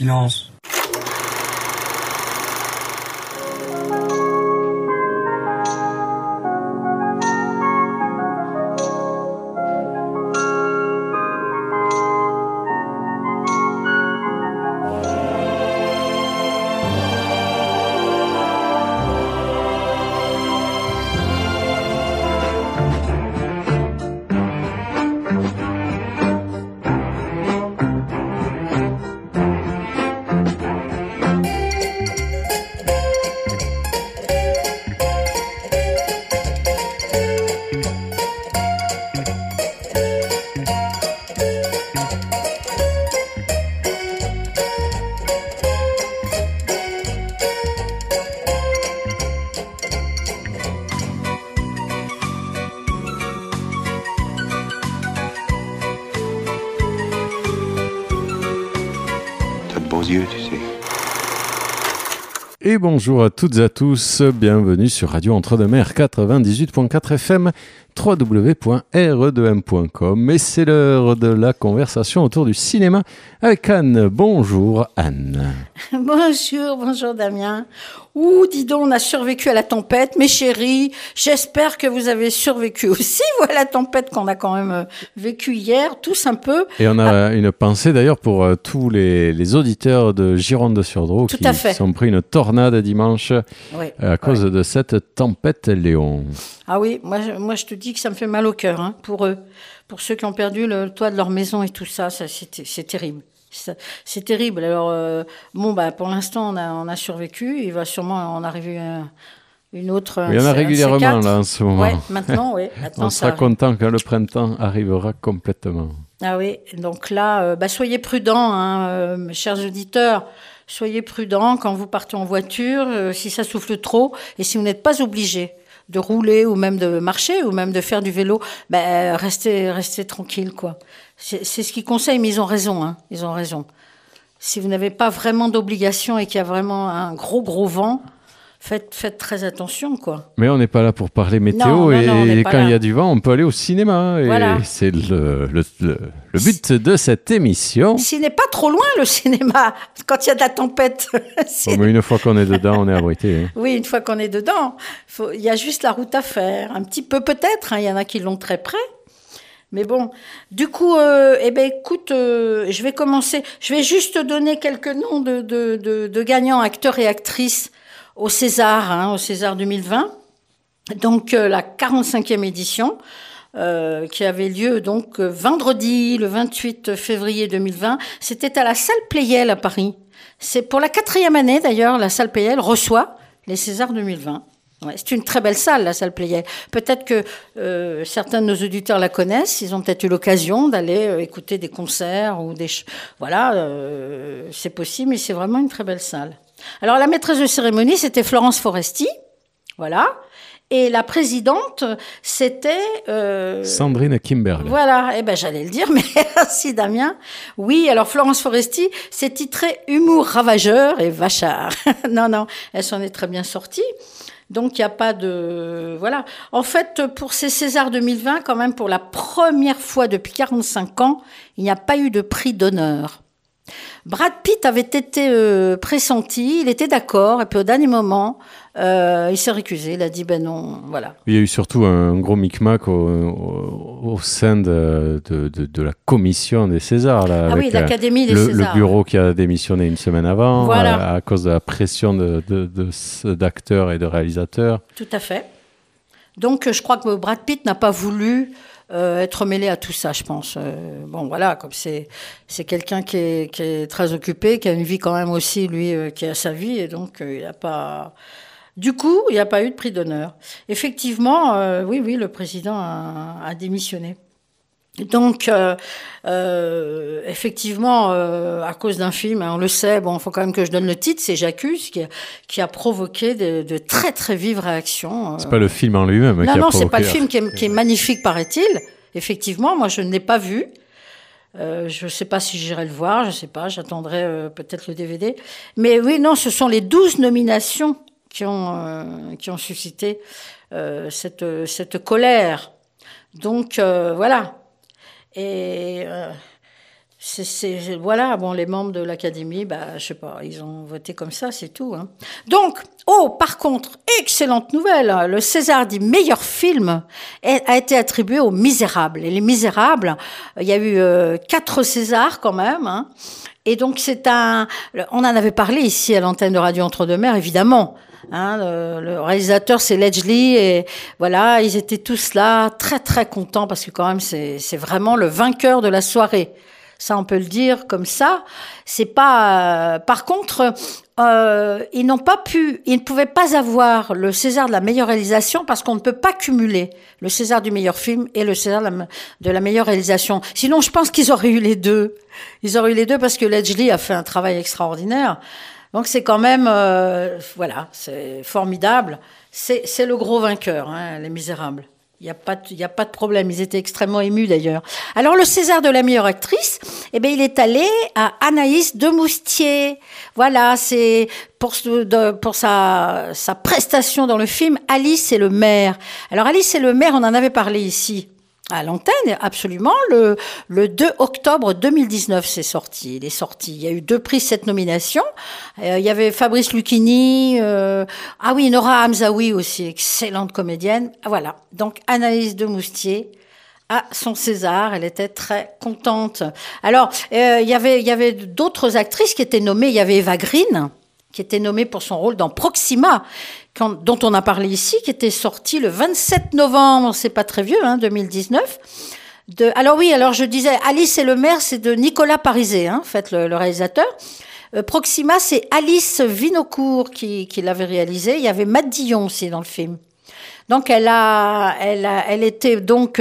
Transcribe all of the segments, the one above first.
Silence. Yeux, tu sais. Et bonjour à toutes et à tous, bienvenue sur Radio Entre-deux-Mers 98.4 FM, www.re2m.com. Et c'est l'heure de la conversation autour du cinéma avec Anne. Bonjour Anne. Bonjour Damien. Ouh, dis donc, on a survécu à la tempête. Mes chéris, j'espère que vous avez survécu aussi à la tempête qu'on a quand même vécue hier, tous un peu. Et on a une pensée d'ailleurs pour tous les auditeurs de Gironde-sur-Drô qui sont pris une tornade dimanche à cause de cette tempête Léon. Ah oui, moi je te dis que ça me fait mal au cœur pour eux, pour ceux qui ont perdu le toit de leur maison et tout ça, c'est terrible. C'est terrible. Alors, pour l'instant, on a survécu. Il va sûrement en arriver une autre. Il y en a régulièrement, là, en ce moment. Ouais, maintenant, oui. On sera content quand le printemps arrivera complètement. Ah oui, donc là, soyez prudents, mes chers auditeurs. Soyez prudents quand vous partez en voiture, si ça souffle trop, et si vous n'êtes pas obligé de rouler ou même de marcher ou même de faire du vélo, restez tranquille, quoi. C'est ce qu'ils conseillent, mais ils ont raison. Ils ont raison. Si vous n'avez pas vraiment d'obligation et qu'il y a vraiment un gros vent, faites très attention, quoi. Mais on n'est pas là pour parler météo, et quand il y a du vent, on peut aller au cinéma. Et c'est le but de cette émission. S'il n'est pas trop loin, le cinéma, quand il y a de la tempête. Mais une fois qu'on est dedans, on est abrité. Oui, une fois qu'on est dedans, il y a juste la route à faire. Un petit peu peut-être, il y en a qui l'ont très près. Mais bon, du coup, écoute, je vais commencer. Je vais juste donner quelques noms de gagnants, acteurs et actrices au César 2020. Donc, la 45e édition, qui avait lieu donc vendredi, le 28 février 2020. C'était à la salle Pleyel à Paris. C'est pour la 4e année, d'ailleurs, la salle Pleyel reçoit les Césars 2020. Ouais, c'est une très belle salle, la salle Pleyel. Peut-être que certains de nos auditeurs la connaissent. Ils ont peut-être eu l'occasion d'aller écouter des concerts ou c'est possible, mais c'est vraiment une très belle salle. Alors, la maîtresse de cérémonie, c'était Florence Foresti. Voilà. Et la présidente, c'était... Sandrine Kimberley. Voilà, j'allais le dire, mais merci Damien. Oui, alors Florence Foresti, c'est titré « Humour ravageur et vachard ». Non, elle s'en est très bien sortie. Donc, il n'y a pas de... Voilà. En fait, pour ces Césars 2020, quand même, pour la première fois depuis 45 ans, il n'y a pas eu de prix d'honneur. Brad Pitt avait été pressenti, il était d'accord, et puis au dernier moment, il s'est récusé, il a dit non, voilà. Il y a eu surtout un gros micmac au sein de la commission des Césars. Là, avec l'Académie des Césars. Le bureau qui a démissionné une semaine avant, voilà. à cause de la pression d'acteurs et de réalisateurs. Tout à fait. Donc, je crois que Brad Pitt n'a pas voulu être mêlé à tout ça, je pense. Comme c'est quelqu'un qui est très occupé, qui a une vie quand même aussi, lui, qui a sa vie, et donc il n'a pas... Du coup, il n'y a pas eu de prix d'honneur. Effectivement, oui, le président a démissionné. Donc, effectivement, à cause d'un film, on le sait, il faut quand même que je donne le titre, c'est J'accuse, qui a provoqué de très très vives réactions. C'est pas le film en lui-même qui a provoqué. Non, c'est pas le film qui est magnifique, paraît-il. Effectivement, moi je ne l'ai pas vu. Je ne sais pas si j'irai le voir, je ne sais pas, j'attendrai peut-être le DVD. Mais oui, non, ce sont les 12 nominations qui ont suscité cette colère. Donc, voilà. Et Voilà, bon, les membres de l'Académie, je sais pas, ils ont voté comme ça, c'est tout. Hein. Donc, par contre, excellente nouvelle, le César du meilleur film a été attribué aux Misérables. Et les Misérables, il y a eu 4 Césars quand même. Hein. Et donc, on en avait parlé ici à l'antenne de Radio Entre-deux-Mers, évidemment. Hein, le réalisateur, c'est Ledgely, et voilà, ils étaient tous là, très très contents, parce que quand même, c'est vraiment le vainqueur de la soirée. Ça, on peut le dire comme ça. C'est pas. Par contre, ils ne pouvaient pas avoir le César de la meilleure réalisation parce qu'on ne peut pas cumuler le César du meilleur film et le César de la meilleure réalisation. Sinon, je pense qu'ils auraient eu les deux. Ils auraient eu les deux parce que Ledgely a fait un travail extraordinaire. Donc c'est quand même, voilà, c'est formidable. C'est le gros vainqueur, hein, Les Misérables. Il y a pas de problème. Ils étaient extrêmement émus d'ailleurs. Alors le César de la meilleure actrice, il est allé à Anaïs Demoustier. Voilà, c'est pour sa prestation dans le film Alice et le maire. Alors Alice et le maire, on en avait parlé ici à l'antenne, absolument. Le 2 octobre 2019, c'est sorti. Il est sorti. Il y a eu 2 prix, 7 nominations. Il y avait Fabrice Lucchini. Nora Hamzaoui aussi, excellente comédienne. Voilà. Donc, Anaïs Demoustier a son César. Elle était très contente. Alors, il y avait d'autres actrices qui étaient nommées. Il y avait Eva Green, qui était nommée pour son rôle dans Proxima, dont on a parlé ici, qui était sorti le 27 novembre, c'est pas très vieux, 2019. Alors je disais, Alice et le maire, c'est de Nicolas Parizet, en fait, le réalisateur. Proxima, c'est Alice Vinocourt qui l'avait réalisé. Il y avait Matt Dillon aussi dans le film. Donc elle était donc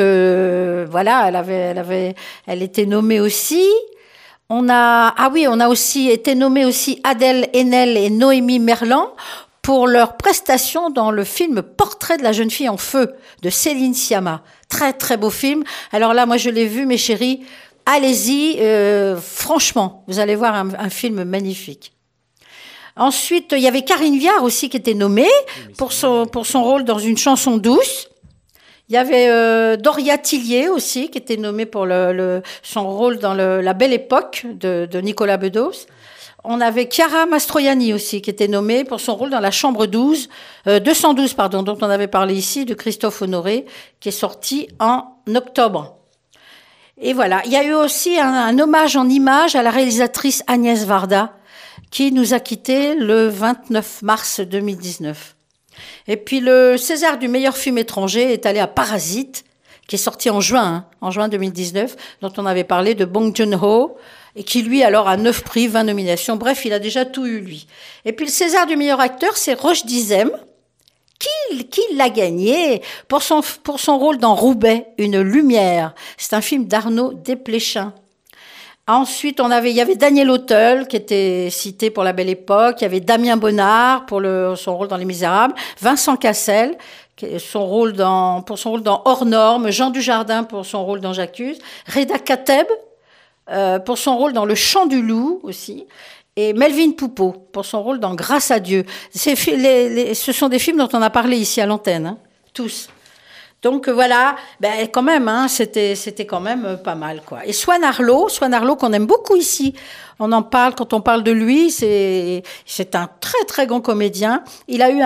elle était nommée aussi. On a aussi été nommés aussi Adèle Haenel et Noémie Merlan pour leur prestation dans le film Portrait de la jeune fille en feu de Céline Sciamma. Très, très beau film. Alors là, moi, je l'ai vu, mes chéris. Allez-y, franchement, vous allez voir un film magnifique. Ensuite, il y avait Karine Viard aussi qui était nommée pour son rôle dans Une chanson douce. Il y avait Doria Tillier aussi qui était nommée pour son rôle dans La Belle Époque de Nicolas Bedos. On avait Chiara Mastroianni aussi qui était nommée pour son rôle dans La Chambre 212, dont on avait parlé ici, de Christophe Honoré, qui est sorti en octobre. Et voilà, il y a eu aussi un hommage en images à la réalisatrice Agnès Varda, qui nous a quittés le 29 mars 2019. Et puis le César du meilleur film étranger est allé à Parasite, qui est sorti en juin 2019, dont on avait parlé, de Bong Joon-ho, et qui, lui, alors, a 9 prix, 20 nominations. Bref, il a déjà tout eu, lui. Et puis le César du meilleur acteur, c'est Roch Dizem, qui l'a gagné pour son rôle dans Roubaix, Une lumière. C'est un film d'Arnaud Desplechin. Ensuite, il y avait Daniel Auteuil, qui était cité pour La Belle Époque. Il y avait Damien Bonnard pour son rôle dans Les Misérables. Vincent Cassel, pour son rôle dans Hors Normes. Jean Dujardin pour son rôle dans J'accuse. Reda Kateb pour son rôle dans Le Chant du loup aussi. Et Melvin Poupeau pour son rôle dans Grâce à Dieu. Ce sont des films dont on a parlé ici à l'antenne, tous. Donc voilà, quand même, c'était quand même pas mal, quoi. Et Swan Arlo qu'on aime beaucoup ici. On en parle quand on parle de lui. C'est un très très grand comédien. Il a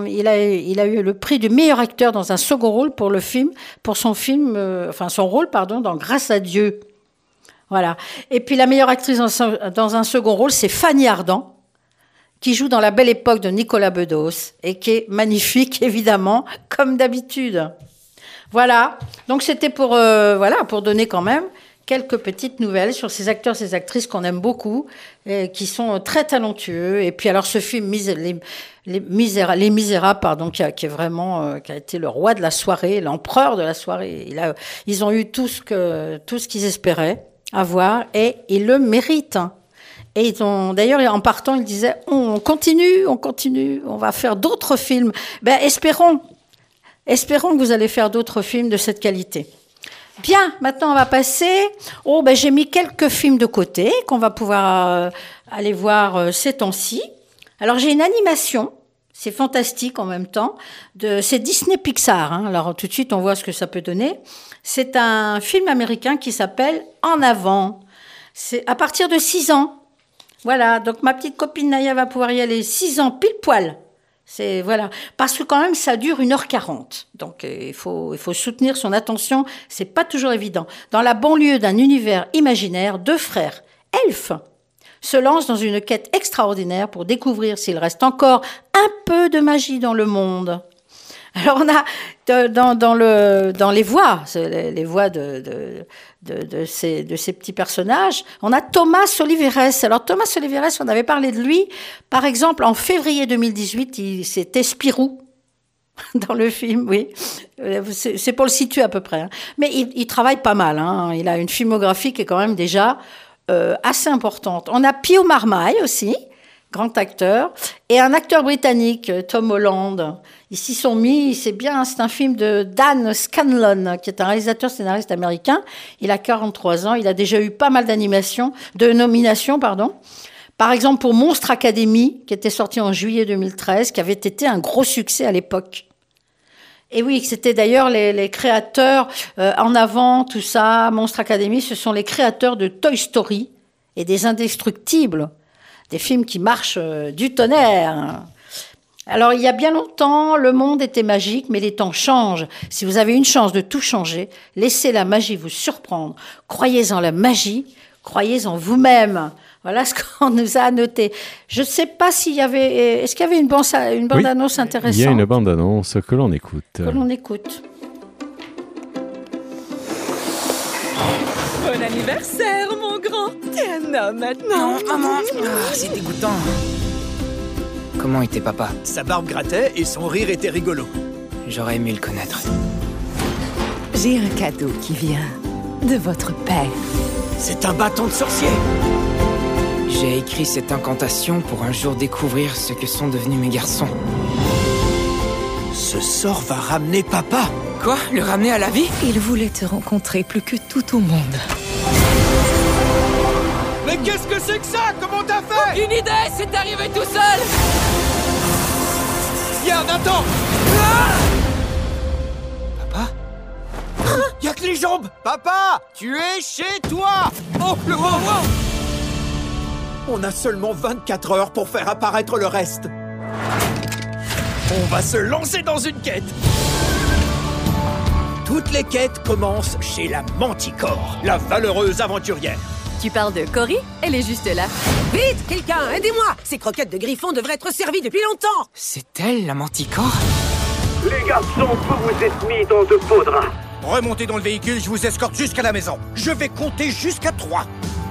eu le prix du meilleur acteur dans un second rôle pour son rôle dans Grâce à Dieu. Voilà. Et puis la meilleure actrice dans un second rôle, c'est Fanny Ardant, qui joue dans La Belle Époque de Nicolas Bedos et qui est magnifique, évidemment, comme d'habitude. Voilà. Donc c'était pour donner quand même quelques petites nouvelles sur ces acteurs, ces actrices qu'on aime beaucoup, qui sont très talentueux. Et puis alors ce film Les Misérables, qui est vraiment qui a été le roi de la soirée, l'empereur de la soirée. Ils ont eu tout ce qu'ils espéraient avoir et ils le méritent. Et d'ailleurs, en partant, ils disaient on continue, on va faire d'autres films. Espérons que vous allez faire d'autres films de cette qualité. Bien, maintenant on va passer. J'ai mis quelques films de côté qu'on va pouvoir aller voir ces temps-ci. Alors j'ai une animation, c'est fantastique en même temps. C'est Disney Pixar. Alors tout de suite on voit ce que ça peut donner. C'est un film américain qui s'appelle En avant. C'est à partir de 6 ans. Voilà, donc ma petite copine Naya va pouvoir y aller 6 ans pile poil. C'est voilà, parce que quand même ça dure 1h40. Donc il faut soutenir son attention, c'est pas toujours évident. Dans la banlieue d'un univers imaginaire, 2 frères elfes se lancent dans une quête extraordinaire pour découvrir s'il reste encore un peu de magie dans le monde. Alors on a dans les voix de ces petits personnages, on a Thomas Oliveres. Alors Thomas Oliveres, on avait parlé de lui, par exemple en février 2018, c'était Spirou dans le film, oui. C'est pour le situer à peu près. Hein. Mais il travaille pas mal. Hein. Il a une filmographie qui est quand même déjà assez importante. On a Pio Marmaille aussi, grand acteur, et un acteur britannique, Tom Holland. Ils s'y sont mis, c'est bien, c'est un film de Dan Scanlon, qui est un réalisateur scénariste américain. Il a 43 ans, il a déjà eu pas mal de nominations, pardon. Par exemple pour Monstre Academy, qui était sorti en juillet 2013, qui avait été un gros succès à l'époque. Et oui, c'était d'ailleurs les créateurs, en avant, tout ça, Monstre Academy, ce sont les créateurs de Toy Story et des Indestructibles, des films qui marchent du tonnerre. Alors, il y a bien longtemps, le monde était magique, mais les temps changent. Si vous avez une chance de tout changer, laissez la magie vous surprendre. Croyez en la magie, croyez en vous-même. Voilà ce qu'on nous a noté. Je ne sais pas s'il y avait... Est-ce qu'il y avait une bande-annonce intéressante ? Il y a une bande-annonce que l'on écoute. Bon anniversaire, mon grand. T'es un homme maintenant. Non, maman. C'est dégoûtant. Comment était papa ? Sa barbe grattait et son rire était rigolo. J'aurais aimé le connaître. J'ai un cadeau qui vient de votre père. C'est un bâton de sorcier. J'ai écrit cette incantation pour un jour découvrir ce que sont devenus mes garçons. Ce sort va ramener papa. Quoi ? Le ramener à la vie ? Il voulait te rencontrer plus que tout au monde. Mais qu'est-ce que c'est que ça ? Comment t'as fait ? Aucune idée, c'est arrivé tout seul. Yann, attends. Papa ? Y'a que les jambes. Papa, tu es chez toi. Oh, le wow. On a seulement 24 heures pour faire apparaître le reste. On va se lancer dans une quête. Toutes les quêtes commencent chez la Manticore, la valeureuse aventurière. Tu parles de Cory ? Elle est juste là. Vite, quelqu'un, aidez-moi! Ces croquettes de griffon devraient être servies depuis longtemps! C'est elle, la Manticore ? Les garçons, vous vous êtes mis dans de beaux draps. Remontez dans le véhicule, je vous escorte jusqu'à la maison. Je vais compter jusqu'à 3.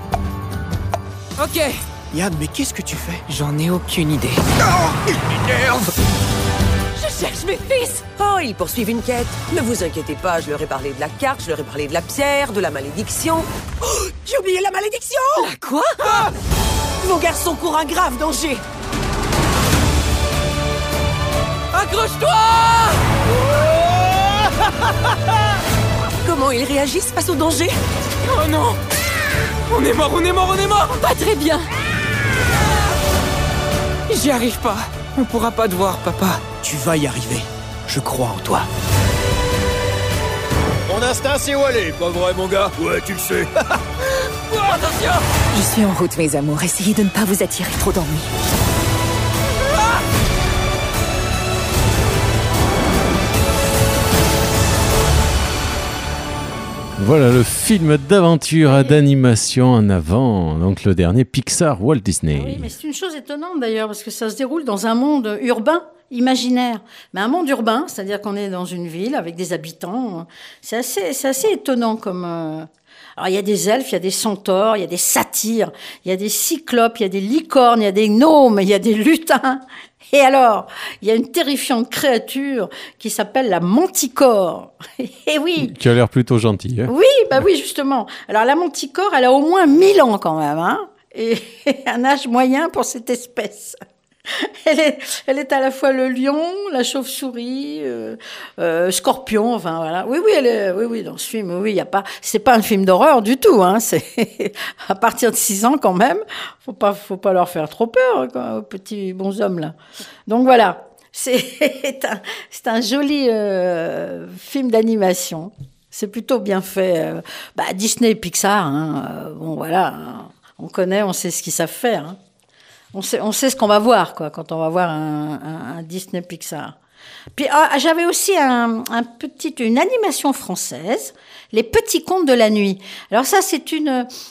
Ok. Yann, mais qu'est-ce que tu fais ? J'en ai aucune idée. Oh, il m'énerve. Je cherche mes fils! Oh, ils poursuivent une quête. Ne vous inquiétez pas, je leur ai parlé de la carte, je leur ai parlé de la pierre, de la malédiction. Oh, j'ai oublié la malédiction! La quoi? Vos garçons courent un grave danger. Accroche-toi! Comment ils réagissent face au danger? Oh non! On est mort! Pas très bien! J'y arrive pas. On pourra pas te voir, papa. Tu vas y arriver. Je crois en toi. Mon instinct sait où aller, pas vrai, mon gars? Ouais, tu le sais. Attention! Je suis en route, mes amours. Essayez de ne pas vous attirer trop d'ennuis. Voilà le film d'aventure d'animation en avant, donc le dernier Pixar Walt Disney. Oui, mais c'est une chose étonnante d'ailleurs, parce que ça se déroule dans un monde urbain, imaginaire. Mais un monde urbain, c'est-à-dire qu'on est dans une ville avec des habitants, c'est assez étonnant comme... Alors il y a des elfes, il y a des centaures, il y a des satyres, il y a des cyclopes, il y a des licornes, il y a des gnomes, il y a des lutins. Et alors, il y a une terrifiante créature qui s'appelle la Manticore. Et oui. Qui a l'air plutôt gentille. Hein. Oui, bah oui, justement. Alors la Manticore, elle a au moins 1000 ans quand même, hein, et un âge moyen pour cette espèce. Elle est à la fois le lion, la chauve-souris, scorpion, enfin voilà. Oui, dans ce film, oui, il y a pas, c'est pas un film d'horreur du tout, hein. C'est à partir de 6 ans quand même. Faut pas leur faire trop peur, quoi, aux petits bonshommes là. Donc voilà, c'est un joli film d'animation. C'est plutôt bien fait. Disney et Pixar, hein, bon voilà, hein, on connaît, on sait ce qu'ils savent faire. Hein. On sait ce qu'on va voir, quoi, quand on va voir un Disney Pixar. Puis j'avais aussi une animation française, Les Petits Contes de la Nuit. Alors ça, il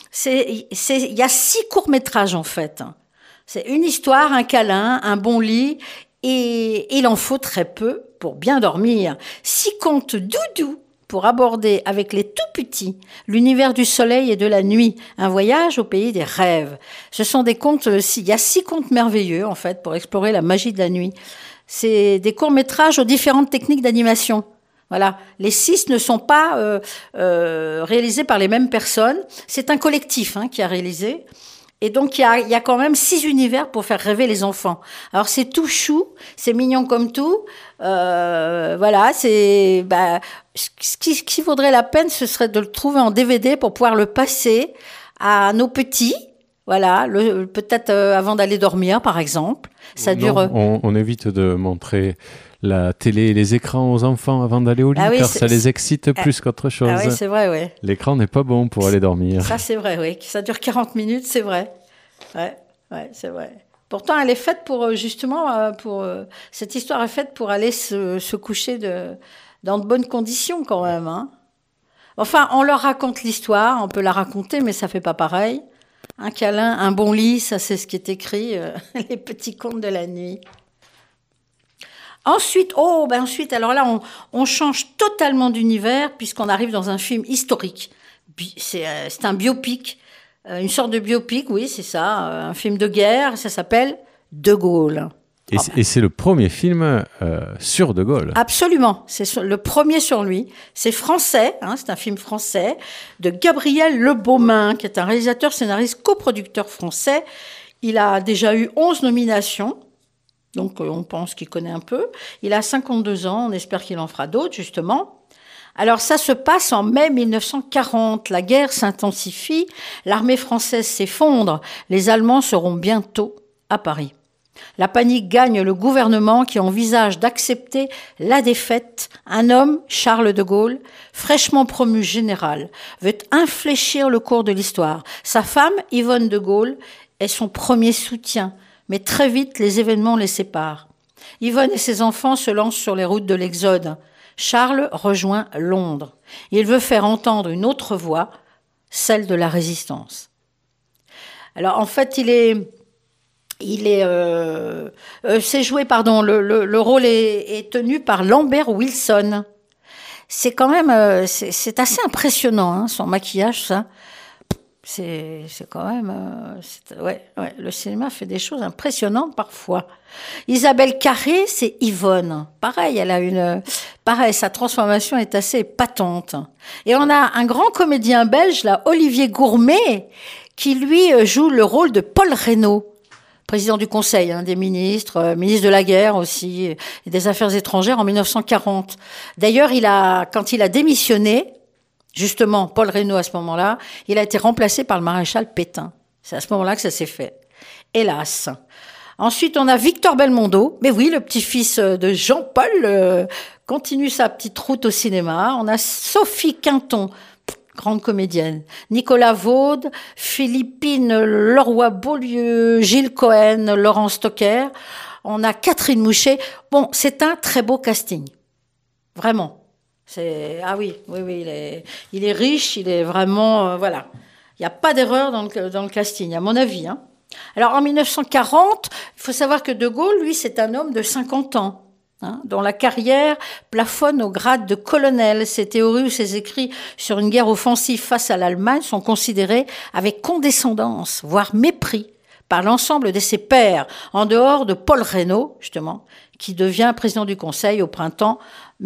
y a 6 courts-métrages en fait. C'est une histoire, un câlin, un bon lit, et il en faut très peu pour bien dormir. 6 contes doudous pour aborder avec les tout petits l'univers du soleil et de la nuit, un voyage au pays des rêves. Ce sont des contes, il y a 6 contes merveilleux en fait pour explorer la magie de la nuit. C'est des courts-métrages aux différentes techniques d'animation. Voilà, les 6 ne sont pas réalisés par les mêmes personnes. C'est un collectif qui a réalisé. Et donc, il y a quand même 6 univers pour faire rêver les enfants. Alors, c'est tout chou, c'est mignon comme tout. Voilà, ce qui vaudrait la peine, ce serait de le trouver en DVD pour pouvoir le passer à nos petits. Voilà, peut-être avant d'aller dormir, par exemple. Ça dure. On évite de montrer la télé et les écrans aux enfants avant d'aller au lit, car ça les excite plus qu'autre chose. Ah oui, c'est vrai, oui. L'écran n'est pas bon pour aller dormir. Ça, c'est vrai, oui. Ça dure 40 minutes, c'est vrai. Ouais, c'est vrai. Pourtant, elle est faite pour, justement, cette histoire est faite pour aller se coucher dans de bonnes conditions, quand même. Hein. Enfin, on leur raconte l'histoire, on peut la raconter, mais ça fait pas pareil. Un câlin, un bon lit, ça, c'est ce qui est écrit, les petits contes de la nuit. Ensuite, alors là, on change totalement d'univers puisqu'on arrive dans un film historique. C'est un biopic, une sorte de biopic, oui, c'est ça, un film de guerre, ça s'appelle De Gaulle. Et c'est le premier film sur De Gaulle. Absolument, c'est le premier sur lui. C'est français, c'est un film français de Gabriel Le Beaumain, qui est un réalisateur, scénariste, coproducteur français. Il a déjà eu 11 nominations. Donc, on pense qu'il connaît un peu. Il a 52 ans, on espère qu'il en fera d'autres, justement. Alors, ça se passe en mai 1940. La guerre s'intensifie, l'armée française s'effondre, les Allemands seront bientôt à Paris. La panique gagne le gouvernement qui envisage d'accepter la défaite. Un homme, Charles de Gaulle, fraîchement promu général, veut infléchir le cours de l'histoire. Sa femme, Yvonne de Gaulle, est son premier soutien. Mais très vite, les événements les séparent. Yvonne et ses enfants se lancent sur les routes de l'Exode. Charles rejoint Londres. Il veut faire entendre une autre voix, celle de la résistance. Alors, en fait, c'est joué, le rôle est tenu par Lambert Wilson. C'est quand même, c'est assez impressionnant, son maquillage, ça. C'est quand même... le cinéma fait des choses impressionnantes parfois. Isabelle Carré, c'est Yvonne. Pareil, sa transformation est assez patente. Et on a un grand comédien belge, là, Olivier Gourmet, qui lui joue le rôle de Paul Reynaud, président du Conseil des ministres, ministre de la Guerre aussi, et des Affaires étrangères en 1940. D'ailleurs, quand il a démissionné, justement, Paul Reynaud, à ce moment-là, il a été remplacé par le maréchal Pétain. C'est à ce moment-là que ça s'est fait. Hélas. Ensuite, on a Victor Belmondo. Mais oui, le petit-fils de Jean-Paul continue sa petite route au cinéma. On a Sophie Quinton, grande comédienne. Nicolas Vaud, Philippine Leroy-Beaulieu, Gilles Cohen, Laurent Stocker. On a Catherine Mouchet. Bon, c'est un très beau casting. Vraiment. Oui, il est riche, il est vraiment, voilà. Il n'y a pas d'erreur dans le casting, à mon avis. Alors, en 1940, il faut savoir que De Gaulle, lui, c'est un homme de 50 ans, dont la carrière plafonne au grade de colonel. Ses théories ou ses écrits sur une guerre offensive face à l'Allemagne sont considérés avec condescendance, voire mépris, par l'ensemble de ses pairs, en dehors de Paul Reynaud, justement, qui devient président du Conseil au printemps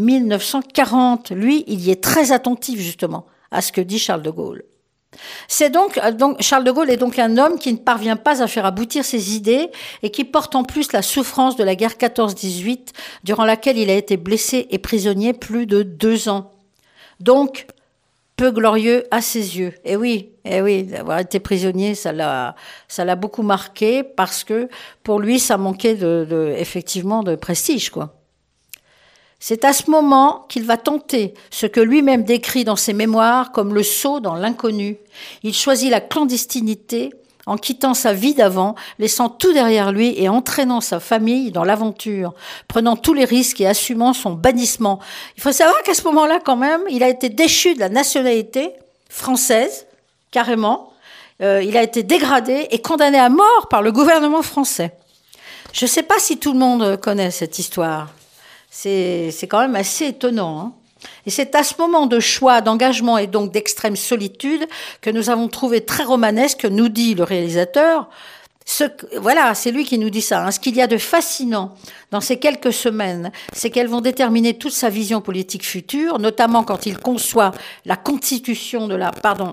1940. Lui, il y est très attentif, justement, à ce que dit Charles de Gaulle. C'est donc Charles de Gaulle est donc un homme qui ne parvient pas à faire aboutir ses idées et qui porte en plus la souffrance de la guerre 14-18, durant laquelle il a été blessé et prisonnier plus de 2 ans. Donc, peu glorieux à ses yeux. Et oui, d'avoir été prisonnier, ça l'a beaucoup marqué parce que pour lui, ça manquait effectivement de prestige, quoi. C'est à ce moment qu'il va tenter ce que lui-même décrit dans ses mémoires comme le saut dans l'inconnu. Il choisit la clandestinité en quittant sa vie d'avant, laissant tout derrière lui et entraînant sa famille dans l'aventure, prenant tous les risques et assumant son bannissement. Il faut savoir qu'à ce moment-là, quand même, il a été déchu de la nationalité française, carrément. Il a été dégradé et condamné à mort par le gouvernement français. Je ne sais pas si tout le monde connaît cette histoire. C'est quand même assez étonnant, hein. Et c'est à ce moment de choix, d'engagement et donc d'extrême solitude que nous avons trouvé très romanesque, nous dit le réalisateur. Voilà, c'est lui qui nous dit ça. Ce qu'il y a de fascinant dans ces quelques semaines, c'est qu'elles vont déterminer toute sa vision politique future, notamment quand il conçoit la constitution de la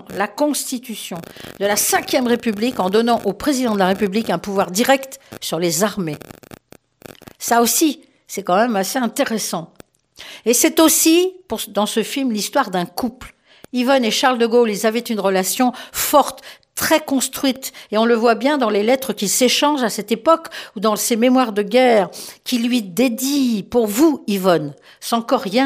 Ve République en donnant au président de la République un pouvoir direct sur les armées. Ça aussi, c'est quand même assez intéressant. Et c'est aussi, dans ce film, l'histoire d'un couple. Yvonne et Charles de Gaulle, ils avaient une relation forte, très construite, et on le voit bien dans les lettres qu'ils s'échangent à cette époque, ou dans ses mémoires de guerre, qui lui dédient « Pour vous, Yvonne, sans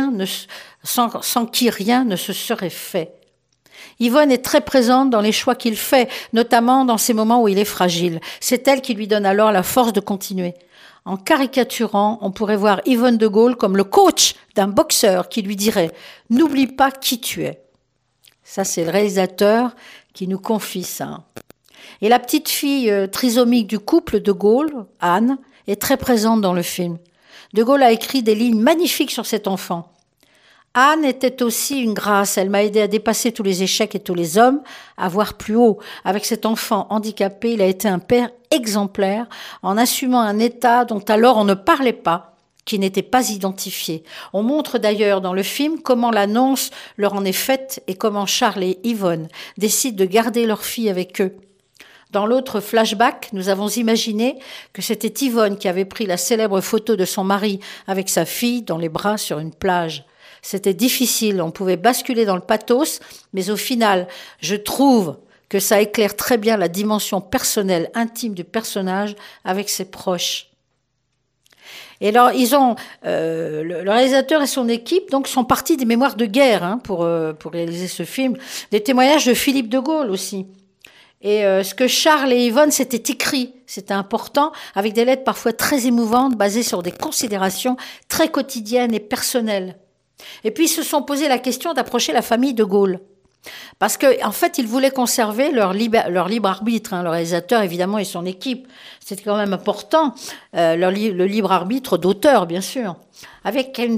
qui rien ne se serait fait ». Yvonne est très présente dans les choix qu'il fait, notamment dans ces moments où il est fragile. C'est elle qui lui donne alors la force de continuer. En caricaturant, on pourrait voir Yvonne de Gaulle comme le coach d'un boxeur qui lui dirait « N'oublie pas qui tu es ». Ça, c'est le réalisateur qui nous confie ça. Et la petite fille trisomique du couple de Gaulle, Anne, est très présente dans le film. De Gaulle a écrit des lignes magnifiques sur cet enfant. Anne était aussi une grâce. Elle m'a aidé à dépasser tous les échecs et tous les hommes, à voir plus haut. Avec cet enfant handicapé, il a été un père exemplaire en assumant un état dont alors on ne parlait pas, qui n'était pas identifié. On montre d'ailleurs dans le film comment l'annonce leur en est faite et comment Charles et Yvonne décident de garder leur fille avec eux. Dans l'autre flashback, nous avons imaginé que c'était Yvonne qui avait pris la célèbre photo de son mari avec sa fille dans les bras sur une plage. C'était difficile, on pouvait basculer dans le pathos, mais au final, je trouve que ça éclaire très bien la dimension personnelle, intime du personnage avec ses proches. Et alors, le réalisateur et son équipe donc sont partis des mémoires de guerre pour réaliser ce film, des témoignages de Philippe de Gaulle aussi. Et ce que Charles et Yvonne s'étaient écrit, c'était important, avec des lettres parfois très émouvantes, basées sur des considérations très quotidiennes et personnelles. Et puis, ils se sont posé la question d'approcher la famille de Gaulle. Parce qu'en fait, ils voulaient conserver leur libre arbitre, le réalisateur, évidemment, et son équipe. C'était quand même important, le libre arbitre d'auteur, bien sûr. Avec ils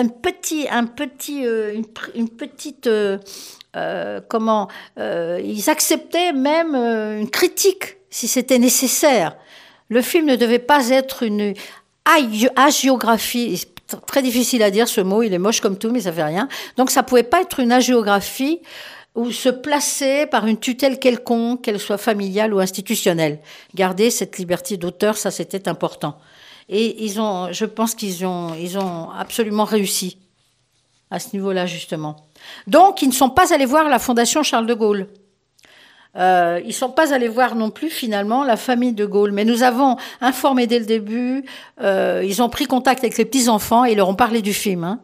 acceptaient même une critique, si c'était nécessaire. Le film ne devait pas être une hagiographie. Très difficile à dire ce mot, il est moche comme tout, mais ça fait rien. Donc ça pouvait pas être une hagiographie ou se placer par une tutelle quelconque, qu'elle soit familiale ou institutionnelle. Garder cette liberté d'auteur, ça c'était important. Et je pense qu'ils ont absolument réussi à ce niveau-là justement. Donc ils ne sont pas allés voir la Fondation Charles de Gaulle. Ils ne sont pas allés voir non plus finalement la famille de Gaulle. Mais nous avons informé dès le début, ils ont pris contact avec les petits-enfants et ils leur ont parlé du film.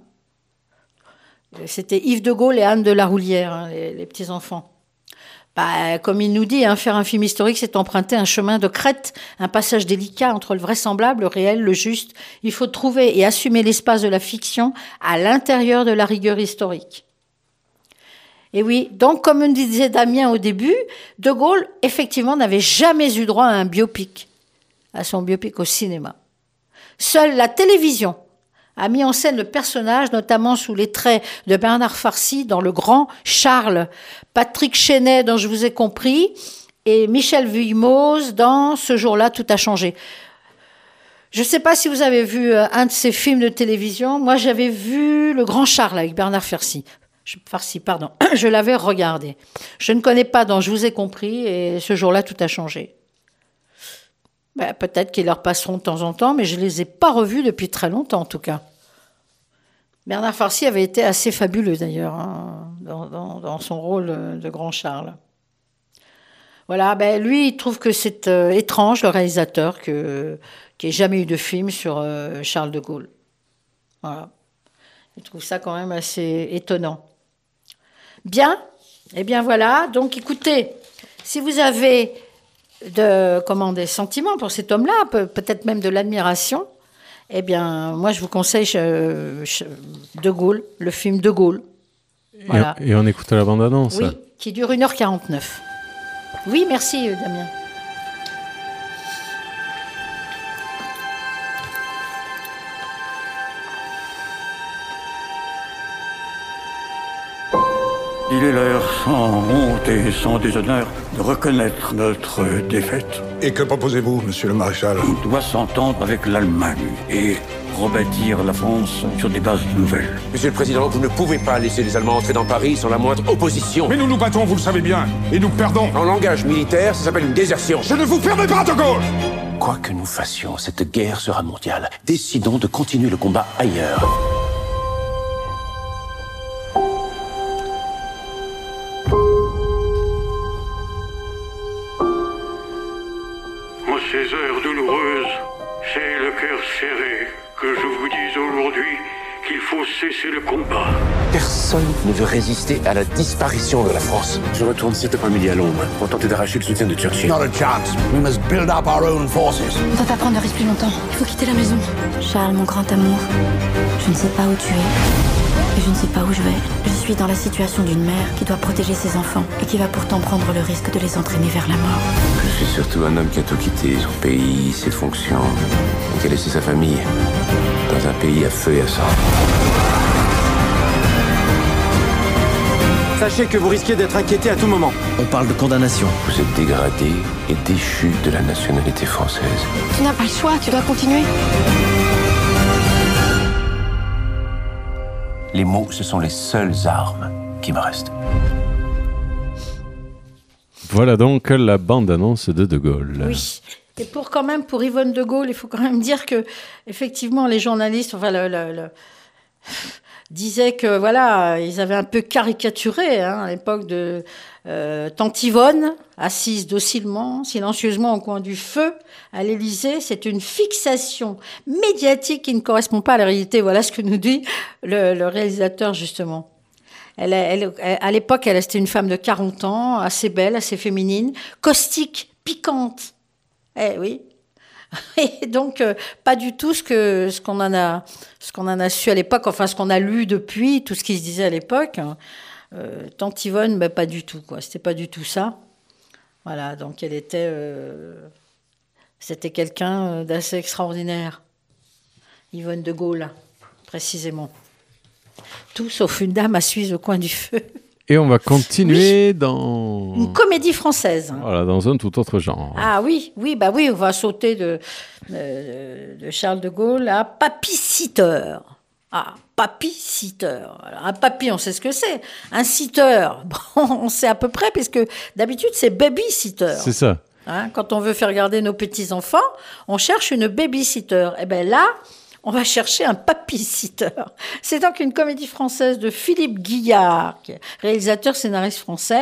C'était Yves de Gaulle et Anne de la Roulière, les petits-enfants. Comme il nous dit, faire un film historique, c'est emprunter un chemin de crête, un passage délicat entre le vraisemblable, le réel, le juste. Il faut trouver et assumer l'espace de la fiction à l'intérieur de la rigueur historique. Et oui, donc comme me disait Damien au début, De Gaulle, effectivement, n'avait jamais eu droit à un biopic, à son biopic au cinéma. Seule la télévision a mis en scène le personnage, notamment sous les traits de Bernard Farcy dans Le Grand Charles, Patrick Chenet dans Je vous ai compris, et Michel Vuillmoz dans Ce jour-là, tout a changé. Je ne sais pas si vous avez vu un de ces films de télévision. Moi, j'avais vu Le Grand Charles avec Bernard Farcy. Je l'avais regardé. Je ne connais pas dans Je vous ai compris et Ce jour-là, tout a changé. Peut-être qu'ils leur passeront de temps en temps, mais je ne les ai pas revus depuis très longtemps, en tout cas. Bernard Farcy avait été assez fabuleux, d'ailleurs, dans son rôle de Grand Charles. Voilà, lui, il trouve que c'est étrange, le réalisateur, qu'il n'y ait jamais eu de film sur Charles de Gaulle. Voilà. Je trouve ça quand même assez étonnant. Bien, eh bien voilà. Donc écoutez, si vous avez des sentiments pour cet homme-là, peut-être même de l'admiration, eh bien moi je vous conseille De Gaulle, le film De Gaulle. Voilà. Et on écoute la bande-annonce. Oui, qui dure 1h49. Oui, merci Damien. Il est l'heure, sans honte et sans déshonneur, de reconnaître notre défaite. Et que proposez-vous, monsieur le maréchal ? On doit s'entendre avec l'Allemagne et rebâtir la France sur des bases nouvelles. Monsieur le Président, vous ne pouvez pas laisser les Allemands entrer dans Paris sans la moindre opposition. Mais nous nous battons, vous le savez bien, et nous perdons. En langage militaire, ça s'appelle une désertion. Je ne vous permets pas, De Gaulle ! Quoi que nous fassions, cette guerre sera mondiale. Décidons de continuer le combat ailleurs. En ces heures douloureuses, c'est le cœur serré que je vous dis aujourd'hui qu'il faut cesser le combat. Personne ne veut résister à la disparition de la France. Je retourne cet après-midi à Londres pour tenter d'arracher le soutien de Churchill. Not a chance. We must build up our own forces. On va pas prendre de risque plus longtemps. Il faut quitter la maison. Charles, mon grand amour, je ne sais pas où tu es. Et je ne sais pas où je vais. Je suis dans la situation d'une mère qui doit protéger ses enfants et qui va pourtant prendre le risque de les entraîner vers la mort. Je suis surtout un homme qui a tout quitté, son pays, ses fonctions, et qui a laissé sa famille dans un pays à feu et à sang. Sachez que vous risquez d'être inquiété à tout moment. On parle de condamnation. Vous êtes dégradé et déchu de la nationalité française. Tu n'as pas le choix, tu dois continuer. Les mots, ce sont les seules armes qui me restent. Voilà donc la bande-annonce de Gaulle. Oui. Et pour Yvonne De Gaulle, il faut quand même dire que, effectivement, les journalistes, disaient que, voilà, ils avaient un peu caricaturé, à l'époque de Tante Yvonne, assise docilement, silencieusement au coin du feu, à l'Élysée. C'est une fixation médiatique qui ne correspond pas à la réalité. Voilà ce que nous dit le réalisateur, justement. À l'époque, c'était une femme de 40 ans, assez belle, assez féminine, caustique, piquante. Oui. Et donc, pas du tout ce qu'on en a su à l'époque, enfin, ce qu'on a lu depuis, tout ce qui se disait à l'époque. Tante Yvonne, pas du tout, quoi. C'était pas du tout ça. Voilà, donc c'était quelqu'un d'assez extraordinaire. Yvonne De Gaulle, précisément. Tout sauf une dame assise au coin du feu. Et on va continuer dans... Une comédie française. Voilà, dans un tout autre genre. Ah oui, on va sauter de Charles de Gaulle à Papy-Sitter. Ah, Papy-Sitter. Alors, un papy, on sait ce que c'est. Un sitter, on sait à peu près, puisque d'habitude, c'est baby-sitter. C'est ça. Quand on veut faire garder nos petits-enfants, on cherche une baby-sitter. Et bien là... on va chercher un papy-sitter. C'est donc une comédie française de Philippe Guillard, réalisateur, scénariste français,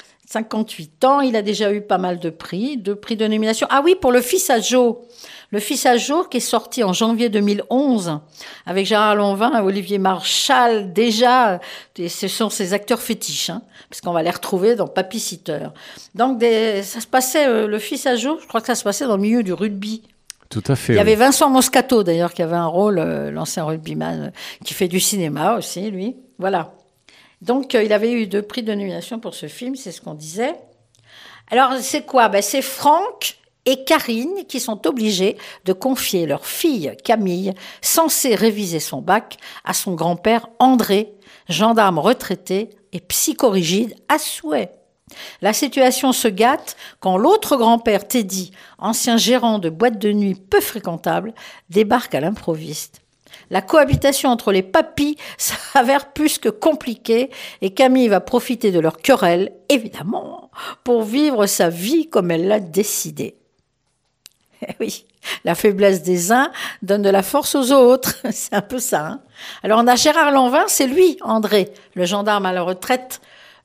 58 ans. Il a déjà eu pas mal de prix de nomination. Ah oui, pour Le Fils à Joe. Le Fils à Joe, qui est sorti en janvier 2011, avec Gérard Lanvin et Olivier Marchal. Déjà, ce sont ses acteurs fétiches, parce qu'on va les retrouver dans Papy-sitter. Donc, ça se passait, Le Fils à Joe, je crois que ça se passait dans le milieu du rugby. Tout à fait. Il y avait Vincent Moscato, d'ailleurs, qui avait un rôle, l'ancien rugbyman, qui fait du cinéma aussi, lui. Voilà. Donc, il avait eu 2 prix de nomination pour ce film, c'est ce qu'on disait. Alors, c'est quoi ? C'est Franck et Karine qui sont obligés de confier leur fille, Camille, censée réviser son bac, à son grand-père André, gendarme retraité et psychorigide à souhait. La situation se gâte quand l'autre grand-père, Teddy, ancien gérant de boîte de nuit peu fréquentable, débarque à l'improviste. La cohabitation entre les papys s'avère plus que compliquée et Camille va profiter de leur querelle, évidemment, pour vivre sa vie comme elle l'a décidé. Eh oui, la faiblesse des uns donne de la force aux autres, c'est un peu ça. Alors on a Gérard Lanvin, c'est lui, André, le gendarme à la retraite,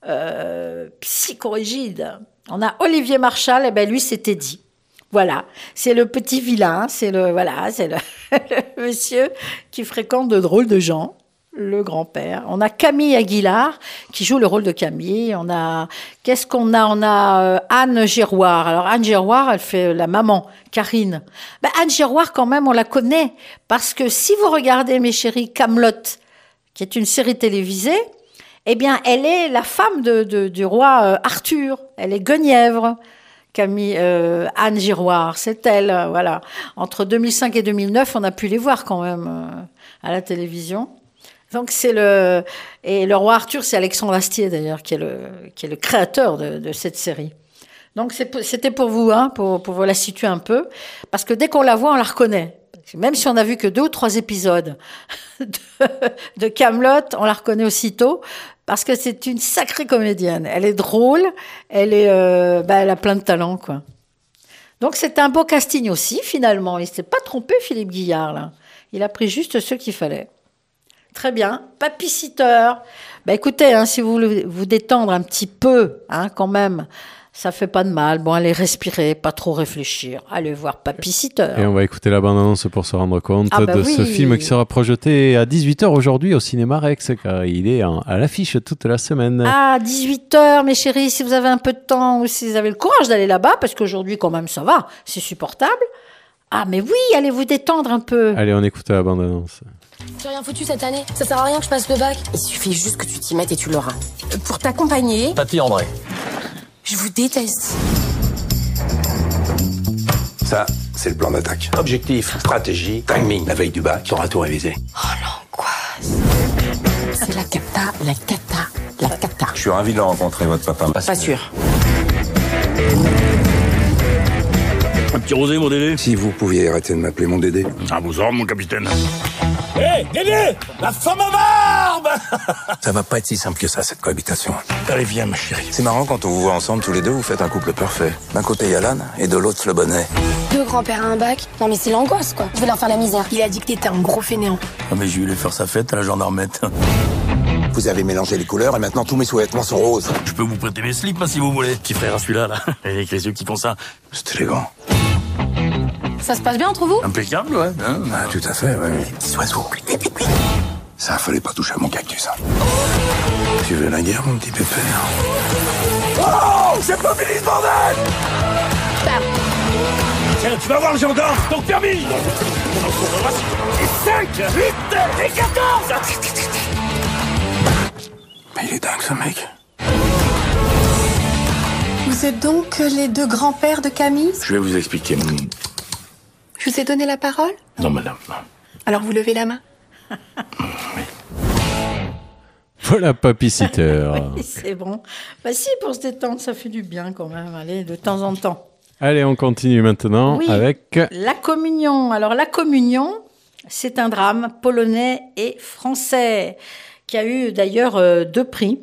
psychorigide. On a Olivier Marchal, lui c'est Teddy. Voilà, c'est le petit vilain, c'est le monsieur qui fréquente de drôles de gens. le grand-père. On a Camille Aguilar qui joue le rôle de Camille. Qu'est-ce qu'on a? On a Anne Giroir. Alors Anne Giroir, elle fait la maman, Karine. Anne Giroir, quand même, on la connaît parce que si vous regardez, mes chéris, Kaamelott, qui est une série télévisée, eh bien, elle est la femme du roi Arthur. Elle est Guenièvre. Camille, Anne Giroir, c'est elle, voilà. Entre 2005 et 2009, on a pu les voir quand même à la télévision. Donc et le roi Arthur, c'est Alexandre Astier d'ailleurs, qui est le créateur de cette série. Donc c'était pour vous, pour vous la situer un peu, parce que dès qu'on la voit, on la reconnaît. Même si on n'a vu que 2 ou 3 épisodes de Kaamelott, on la reconnaît aussitôt, parce que c'est une sacrée comédienne. Elle est drôle, elle a plein de talent, quoi. Donc c'est un beau casting aussi, finalement. Il s'est pas trompé, Philippe Guillard, là. Il a pris juste ce qu'il fallait. Très bien. Papy Sitter. Écoutez, si vous voulez vous détendre un petit peu, quand même, ça fait pas de mal. Bon, allez respirer, pas trop réfléchir. Allez voir Papy Sitter. Et on va écouter la bande-annonce pour se rendre compte ce film qui sera projeté à 18h aujourd'hui au cinéma Rex, car il est à l'affiche toute la semaine. À 18h, mes chéris, si vous avez un peu de temps ou si vous avez le courage d'aller là-bas, parce qu'aujourd'hui, quand même, ça va, c'est supportable. Ah, mais oui, allez vous détendre un peu. Allez, on écoute la bande-annonce. J'ai rien foutu cette année. Ça sert à rien que je passe le bac. Il suffit juste que tu t'y mettes et tu l'auras. Pour t'accompagner... Papy André. Je vous déteste. Ça, c'est le plan d'attaque. Objectif, stratégie, timing. La veille du bac, t'auras tout révisé. Oh, l'angoisse. C'est la cata. Je suis ravi de rencontrer votre papa. Pas sûr. Un petit rosé, mon Dédé. Si vous pouviez arrêter de m'appeler mon Dédé. Un beau ordre, mon capitaine. Hé, Dédé, la femme à barbe. Ça va pas être si simple que ça, cette cohabitation. Allez, viens, ma chérie. C'est marrant, quand on vous voit ensemble, tous les deux, vous faites un couple parfait. D'un côté, Yalan, et de l'autre, le bonnet. 2 grands-pères à un bac. Non, mais c'est l'angoisse, quoi. Je vais leur faire la misère. Il a dit que t'étais un gros fainéant. Ah, mais j'ai eu lui faire sa fête à la gendarmette. Vous avez mélangé les couleurs et maintenant tous mes sous-vêtements sont roses. Je peux vous prêter mes slips, si vous voulez. Petit frère, celui-là, là. Avec les yeux qui font ça. C'est élégant. Ça se passe bien entre vous? Impeccable, ouais. Tout à fait, ouais. Petit oiseau. Ça, fallait pas toucher à mon cactus, Tu veux la guerre, mon petit pépère? Oh, j'ai pas fini ce bordel. Tiens, tu vas voir le gendarme. Donc permis. Et 5, 8 et 14. Mais il est dingue, ce mec. Vous êtes donc les 2 grands-pères de Camille? Je vais vous expliquer. Je vous ai donné la parole? Non, madame. Alors vous levez la main. Voilà, Papy Sitter. Oui, c'est bon. Si, pour se détendre, ça fait du bien quand même. Allez, de temps en temps. Allez, on continue maintenant avec... La communion. Alors, la communion, c'est un drame polonais et français qui a eu d'ailleurs 2 prix.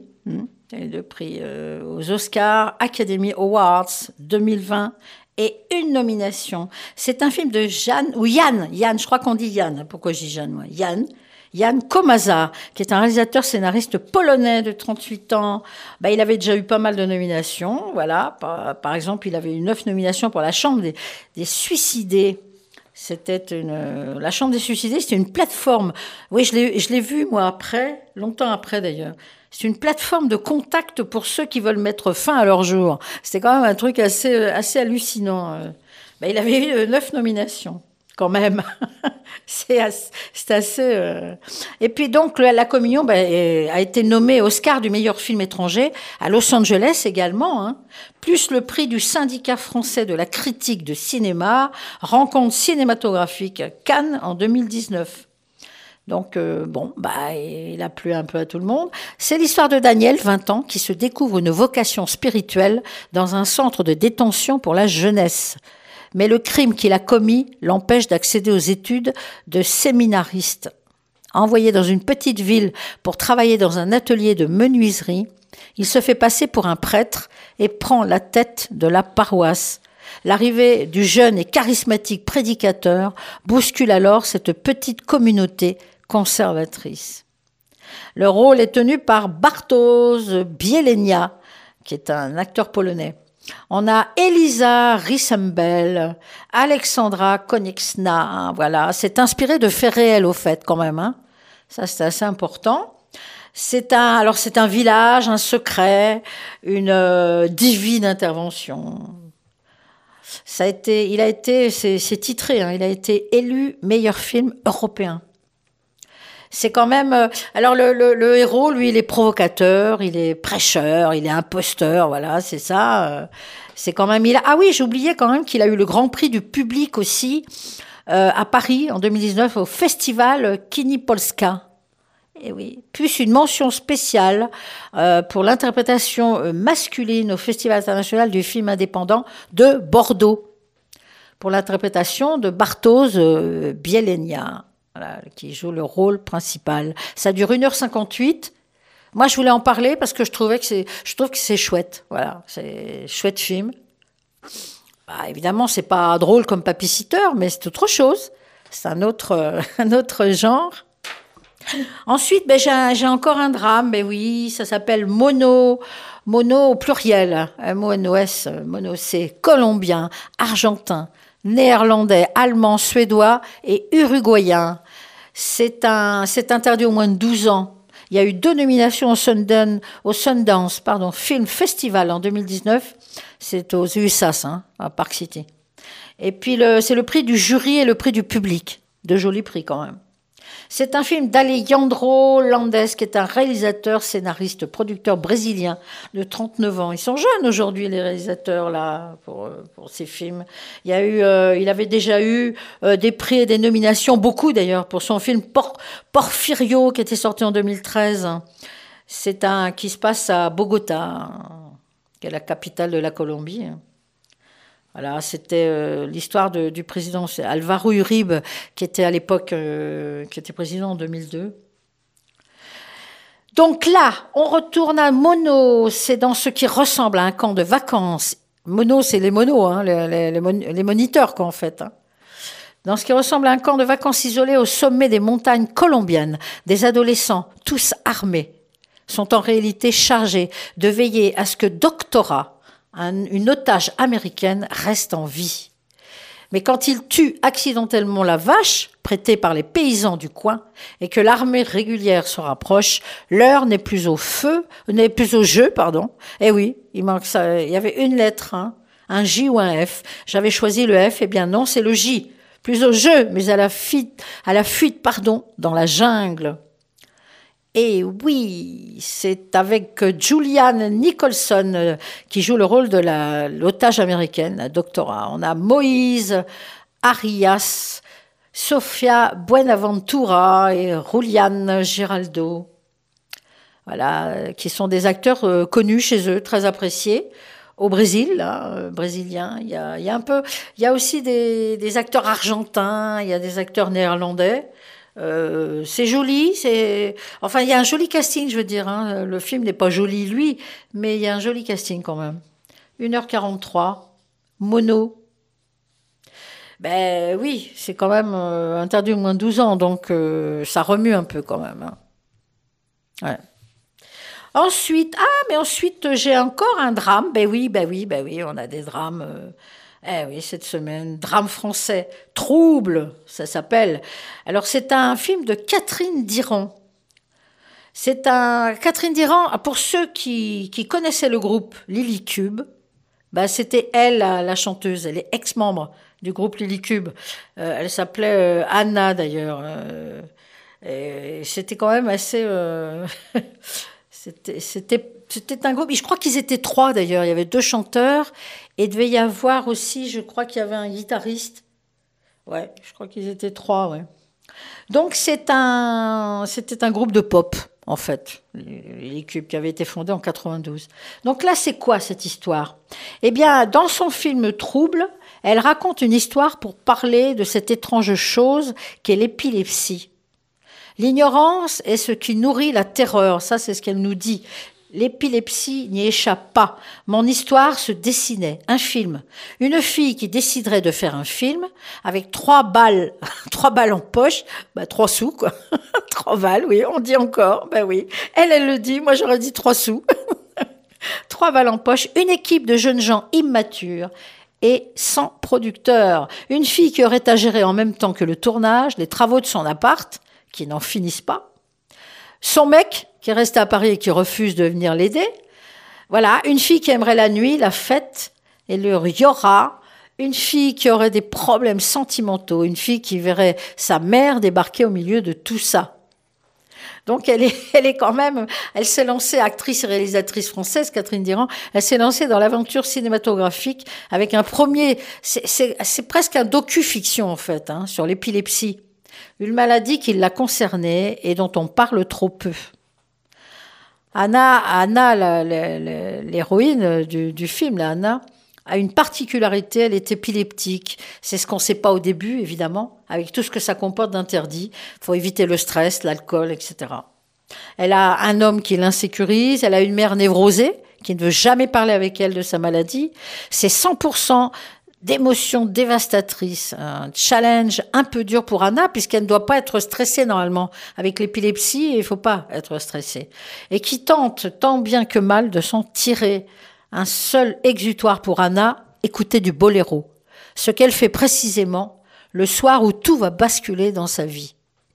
2 prix aux Oscars Academy Awards 2020 et 1 nomination. C'est un film de Jan, je crois qu'on dit Jan. Pourquoi je dis Jan, moi? Jan Komasa, qui est un réalisateur scénariste polonais de 38 ans. Il avait déjà eu pas mal de nominations, voilà. Par exemple, il avait eu 9 nominations pour La Chambre des Suicidés. C'était La Chambre des Suicidés, c'était une plateforme. Oui, je l'ai vu, moi, après, longtemps après d'ailleurs. C'est une plateforme de contact pour ceux qui veulent mettre fin à leur jour. C'était quand même un truc assez hallucinant. Il avait eu 9 nominations, quand même. C'est assez... Et puis donc, La Communion a été nommée Oscar du meilleur film étranger à Los Angeles également, plus le prix du syndicat français de la critique de cinéma, rencontre cinématographique Cannes en 2019. Donc, il a plu un peu à tout le monde. C'est l'histoire de Daniel, 20 ans, qui se découvre une vocation spirituelle dans un centre de détention pour la jeunesse. Mais le crime qu'il a commis l'empêche d'accéder aux études de séminariste. Envoyé dans une petite ville pour travailler dans un atelier de menuiserie, il se fait passer pour un prêtre et prend la tête de la paroisse. L'arrivée du jeune et charismatique prédicateur bouscule alors cette petite communauté conservatrice. Le rôle est tenu par Bartosz Bielenia, qui est un acteur polonais. On a Elisa Risembel, Alexandra Konieczna, voilà. C'est inspiré de faits réels, au fait, quand même, Ça, c'est assez important. C'est un village, un secret, une divine intervention. C'est titré, hein, il a été élu meilleur film européen. C'est quand même... alors, le héros, lui, il est provocateur, il est prêcheur, il est imposteur, voilà, c'est ça. C'est quand même... Ah oui, j'oubliais quand même qu'il a eu le Grand Prix du public aussi, à Paris, en 2019, au festival Kini Polska. Et oui, plus une mention spéciale pour l'interprétation masculine au Festival international du film indépendant de Bordeaux, pour l'interprétation de Bartosz Bielenia, voilà, qui joue le rôle principal. Ça dure 1h58. Moi, je voulais en parler parce que je trouve que c'est chouette. Voilà, c'est chouette film. Bah, évidemment, c'est pas drôle comme Papy Sitter, mais c'est autre chose. C'est un autre genre. Ensuite, j'ai encore un drame, oui, ça s'appelle Mono au pluriel, M-O-N-O-S, Mono, c'est colombien, argentin, néerlandais, allemand, suédois et uruguayen. C'est interdit au moins de 12 ans. Il y a eu 2 nominations au Sundance Film Festival en 2019, c'est aux USA, à Park City. Et puis c'est le prix du jury et le prix du public, 2 jolis prix quand même. C'est un film d'Alejandro Landes, qui est un réalisateur, scénariste, producteur brésilien de 39 ans. Ils sont jeunes aujourd'hui, les réalisateurs, là, pour ces films. Il avait déjà eu des prix et des nominations, beaucoup d'ailleurs, pour son film Porfirio, qui était sorti en 2013. C'est qui se passe à Bogota, qui est la capitale de la Colombie. Voilà, c'était l'histoire du président Alvaro Uribe, qui était à l'époque, qui était président en 2002. Donc là, on retourne à Mono, c'est dans ce qui ressemble à un camp de vacances. Mono, c'est les monos, hein, les moniteurs, quoi, en fait. Hein. Dans ce qui ressemble à un camp de vacances isolé au sommet des montagnes colombiennes, des adolescents, tous armés, sont en réalité chargés de veiller à ce que Doctora, une otage américaine, reste en vie. Mais quand il tue accidentellement la vache, prêtée par les paysans du coin, et que l'armée régulière se rapproche, l'heure n'est plus au jeu. Eh oui, il manque ça. Il y avait une lettre, hein, un J ou un F. J'avais choisi le F, eh bien non, c'est le J. Plus au jeu, mais à la fuite, dans la jungle. Et oui, c'est avec Julianne Nicholson qui joue le rôle de l'otage américaine, la Doctora. On a Moïse Arias, Sofia Buenaventura et Julian Giraldo. Voilà, qui sont des acteurs connus chez eux, très appréciés. Au Brésil, là, brésilien, il y a aussi des acteurs argentins, il y a des acteurs néerlandais. C'est joli, il y a un joli casting, je veux dire. Hein. Le film n'est pas joli, lui, mais il y a un joli casting quand même. 1h43, Mono. Ben oui, c'est quand même interdit au moins 12 ans, donc ça remue un peu quand même. Hein. Ouais. Ensuite, j'ai encore un drame. Ben oui, on a des drames. Cette semaine, drame français, Trouble, ça s'appelle. Alors, c'est un film de Catherine Diran. Catherine Diran, pour ceux qui connaissaient le groupe Lily Cube, c'était elle, la chanteuse, elle est ex-membre du groupe Lily Cube. Elle s'appelait Anna, d'ailleurs. C'était quand même assez... C'était un groupe, je crois qu'ils étaient 3 d'ailleurs, il y avait 2 chanteurs, et il devait y avoir aussi, je crois qu'il y avait un guitariste. Ouais, je crois qu'ils étaient 3, ouais. Donc c'était un groupe de pop, en fait, les Cubes, qui avait été fondé en 92. Donc là, c'est quoi cette histoire ? Eh bien, dans son film Trouble, elle raconte une histoire pour parler de cette étrange chose qu'est l'épilepsie. L'ignorance est ce qui nourrit la terreur, ça c'est ce qu'elle nous dit. L'épilepsie n'y échappe pas. Mon histoire se dessinait, un film. Une fille qui déciderait de faire un film avec 3 balles en poche, 3 sous quoi. 3 balles, oui, on dit encore, oui. Elle le dit, moi j'aurais dit 3 sous. 3 balles en poche, une équipe de jeunes gens immatures et sans producteur. Une fille qui aurait à gérer en même temps que le tournage, les travaux de son appart, qui n'en finissent pas. Son mec, qui est resté à Paris et qui refuse de venir l'aider. Voilà, une fille qui aimerait la nuit, la fête, et le yora. Une fille qui aurait des problèmes sentimentaux, une fille qui verrait sa mère débarquer au milieu de tout ça. Donc elle est quand même, elle s'est lancée, actrice et réalisatrice française, Catherine Diran, elle s'est lancée dans l'aventure cinématographique avec un premier, c'est presque un docu-fiction en fait, sur l'épilepsie. Une maladie qui l'a concernée et dont on parle trop peu. Anna, l'héroïne du film, là, Anna, a une particularité, elle est épileptique. C'est ce qu'on ne sait pas au début, évidemment, avec tout ce que ça comporte d'interdit. Il faut éviter le stress, l'alcool, etc. Elle a un homme qui l'insécurise, elle a une mère névrosée qui ne veut jamais parler avec elle de sa maladie. C'est 100% d'émotions dévastatrices, un challenge un peu dur pour Anna, puisqu'elle ne doit pas être stressée normalement. Avec l'épilepsie, il ne faut pas être stressée. Et qui tente, tant bien que mal, de s'en tirer. Un seul exutoire pour Anna, écouter du boléro. Ce qu'elle fait précisément le soir où tout va basculer dans sa vie.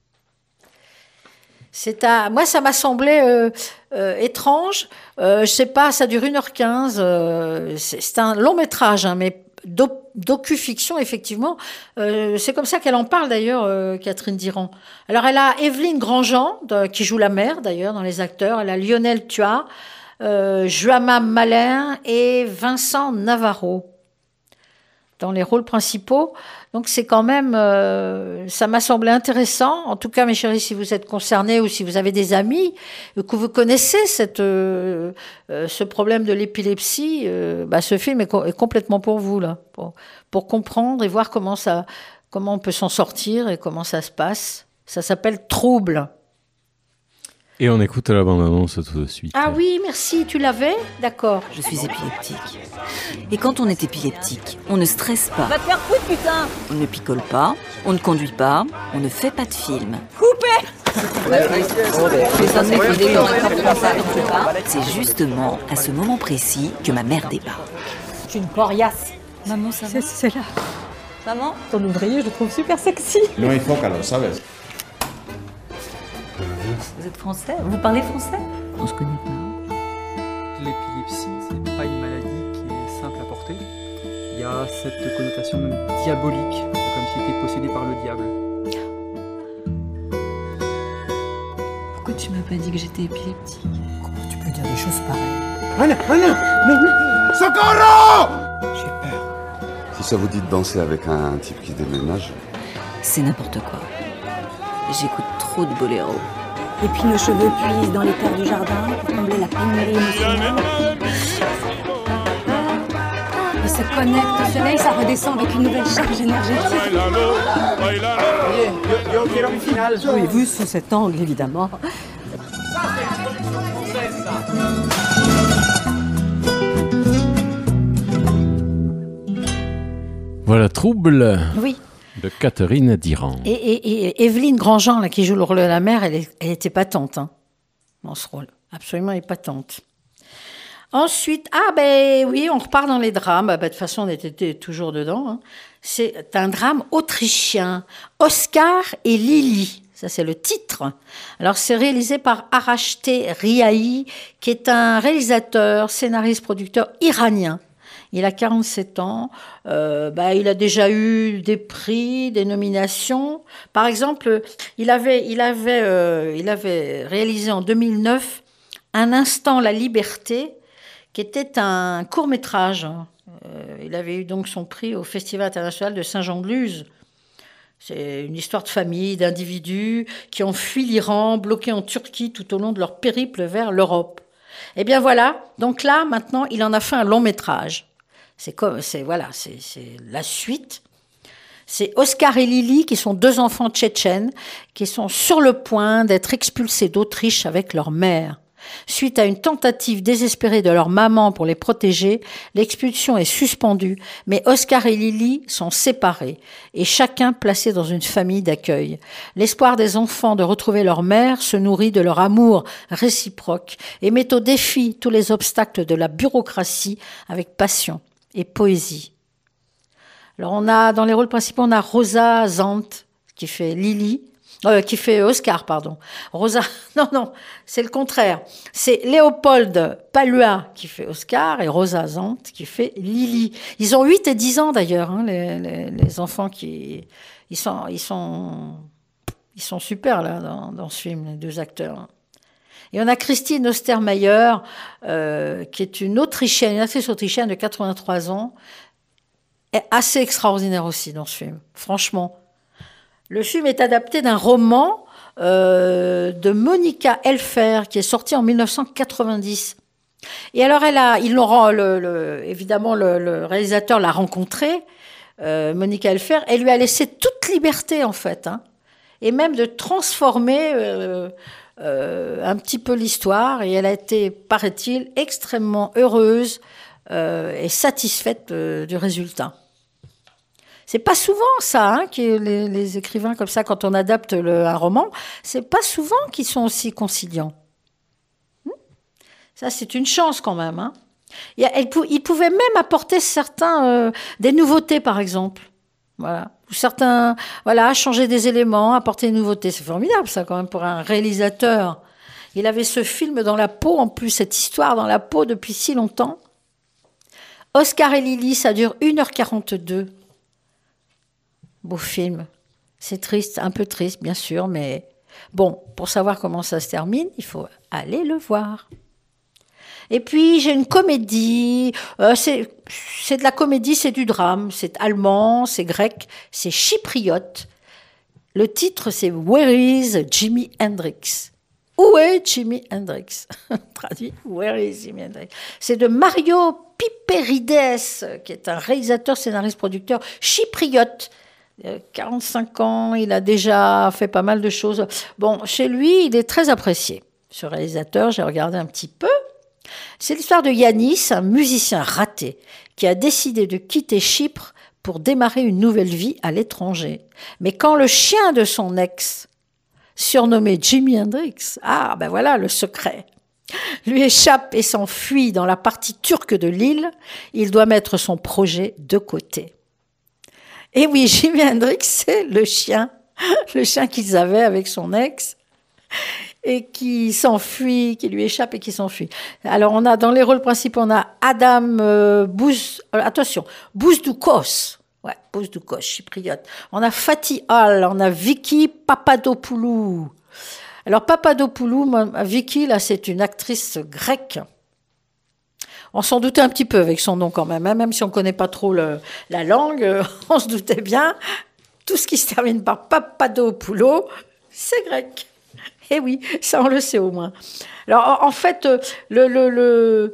Moi, ça m'a semblé étrange. Je sais pas, ça dure 1h15. C'est un long métrage, mais docu-fiction, effectivement. C'est comme ça qu'elle en parle, d'ailleurs, Catherine Diran. Alors, elle a Evelyne Grandjean, qui joue la mère, d'ailleurs, dans les acteurs. Elle a Lionel Thuat, Juama Malin et Vincent Navarro dans les rôles principaux. Donc c'est quand même, ça m'a semblé intéressant. En tout cas, mes chéris, si vous êtes concernés ou si vous avez des amis que vous connaissez ce problème de l'épilepsie, ce film est complètement pour vous là, pour comprendre et voir comment on peut s'en sortir et comment ça se passe. Ça s'appelle Trouble. Et on écoute la bande-annonce tout de suite. Ah oui, merci, tu l'avais ? D'accord. Je suis épileptique. Et quand on est épileptique, on ne stresse pas. Va te faire foutre, putain ! On ne picole pas, on ne conduit pas, on ne fait pas de film. Coupé ! C'est justement à ce moment précis que ma mère débarque. Je suis une coriace. Maman, ça va ? C'est là. Maman ? Ton ouvrier, je le trouve super sexy. No enfoca, lo sabes. Vous êtes français ? Vous parlez français ? On se connaît pas. L'épilepsie, c'est pas une maladie qui est simple à porter. Il y a cette connotation même diabolique, comme s'il était possédé par le diable. Pourquoi tu m'as pas dit que j'étais épileptique ? Comment tu peux dire des choses pareilles ? Anna Socorro! J'ai peur. Si ça vous dit de danser avec un type qui déménage... C'est n'importe quoi. J'écoute trop de boléro. Et puis nos cheveux puisent dans les terres du jardin pour combler la pénurie émotionnelle. Et se connecte au soleil, ça redescend avec une nouvelle charge énergétique. Jouez-vous sous cet angle, évidemment. Voilà, Trouble. Oui. De Catherine Diran. Et Evelyne Grandjean, là, qui joue le rôle de la mère, elle était épatante dans ce rôle. Absolument épatante. Ensuite, oui, on repart dans les drames. De toute façon, on était toujours dedans. C'est un drame autrichien. Oscar et Lily. Ça, c'est le titre. Alors, c'est réalisé par Arachte Riahi, qui est un réalisateur, scénariste, producteur iranien. Il a 47 ans, il a déjà eu des prix, des nominations. Par exemple, il avait réalisé en 2009 Un instant la liberté, qui était un court-métrage. Il avait eu donc son prix au Festival international de Saint-Jean-de-Luz. C'est une histoire de famille, d'individus qui ont fui l'Iran, bloqués en Turquie tout au long de leur périple vers l'Europe. Et bien voilà, donc là, maintenant, il en a fait un long-métrage. C'est la suite. C'est Oscar et Lily, qui sont deux enfants tchétchènes, qui sont sur le point d'être expulsés d'Autriche avec leur mère. Suite à une tentative désespérée de leur maman pour les protéger, l'expulsion est suspendue, mais Oscar et Lily sont séparés et chacun placé dans une famille d'accueil. L'espoir des enfants de retrouver leur mère se nourrit de leur amour réciproque et met au défi tous les obstacles de la bureaucratie avec passion et poésie. Alors dans les rôles principaux, on a Rosa Zandt qui fait Lily, qui fait Oscar, pardon. Rosa, non, c'est le contraire. C'est Léopold Palua qui fait Oscar et Rosa Zant qui fait Lily. Ils ont 8 et 10 ans d'ailleurs, hein, les enfants qui... Ils sont super là dans ce film, les 2 acteurs. Et on a Christine Ostermeyer, qui est une actrice autrichienne de 83 ans, est assez extraordinaire aussi dans ce film, franchement. Le film est adapté d'un roman de Monika Helfer qui est sorti en 1990. Et alors évidemment le réalisateur l'a rencontrée, Monika Helfer, elle lui a laissé toute liberté en fait, hein, et même de transformer un petit peu l'histoire. Et elle a été, paraît-il, extrêmement heureuse et satisfaite du résultat. C'est pas souvent ça, hein, que les écrivains comme ça, quand on adapte un roman, c'est pas souvent qu'ils sont aussi conciliants. Ça, c'est une chance quand même. Hein. Il pouvait même apporter des nouveautés, par exemple. Voilà. Ou certains, changer des éléments, apporter des nouveautés. C'est formidable, ça, quand même, pour un réalisateur. Il avait ce film dans la peau, en plus, cette histoire dans la peau depuis si longtemps. Oscar et Lily, ça dure 1h42. Beau film. C'est triste, un peu triste, bien sûr, mais bon, pour savoir comment ça se termine, il faut aller le voir. Et puis, j'ai une comédie. C'est de la comédie, c'est du drame. C'est allemand, c'est grec, c'est chypriote. Le titre, c'est Where is Jimi Hendrix? Où est Jimi Hendrix? Traduit, Where is Jimi Hendrix? C'est de Mario Piperides, qui est un réalisateur, scénariste, producteur chypriote. 45 ans, il a déjà fait pas mal de choses. Bon, chez lui, il est très apprécié. Ce réalisateur, j'ai regardé un petit peu. C'est l'histoire de Yanis, un musicien raté, qui a décidé de quitter Chypre pour démarrer une nouvelle vie à l'étranger. Mais quand le chien de son ex, surnommé Jimi Hendrix, ben voilà le secret, lui échappe et s'enfuit dans la partie turque de l'île, il doit mettre son projet de côté. Et oui, Jimi Hendrix, c'est le chien qu'ils avaient avec son ex, et qui s'enfuit, qui lui échappe et qui s'enfuit. Alors, on a dans les rôles principaux, on a Adam Bouzdoukos. Ouais, Bouzdoukos, chypriote. On a Fatih Al, on a Vicky Papadopoulou. Alors, Papadopoulou, Vicky, là, c'est une actrice grecque. On s'en doutait un petit peu avec son nom quand même, hein, même si on ne connaît pas trop la langue, on se doutait bien. Tout ce qui se termine par Papadopoulou, c'est grec. Eh oui, ça on le sait au moins. Alors en fait, le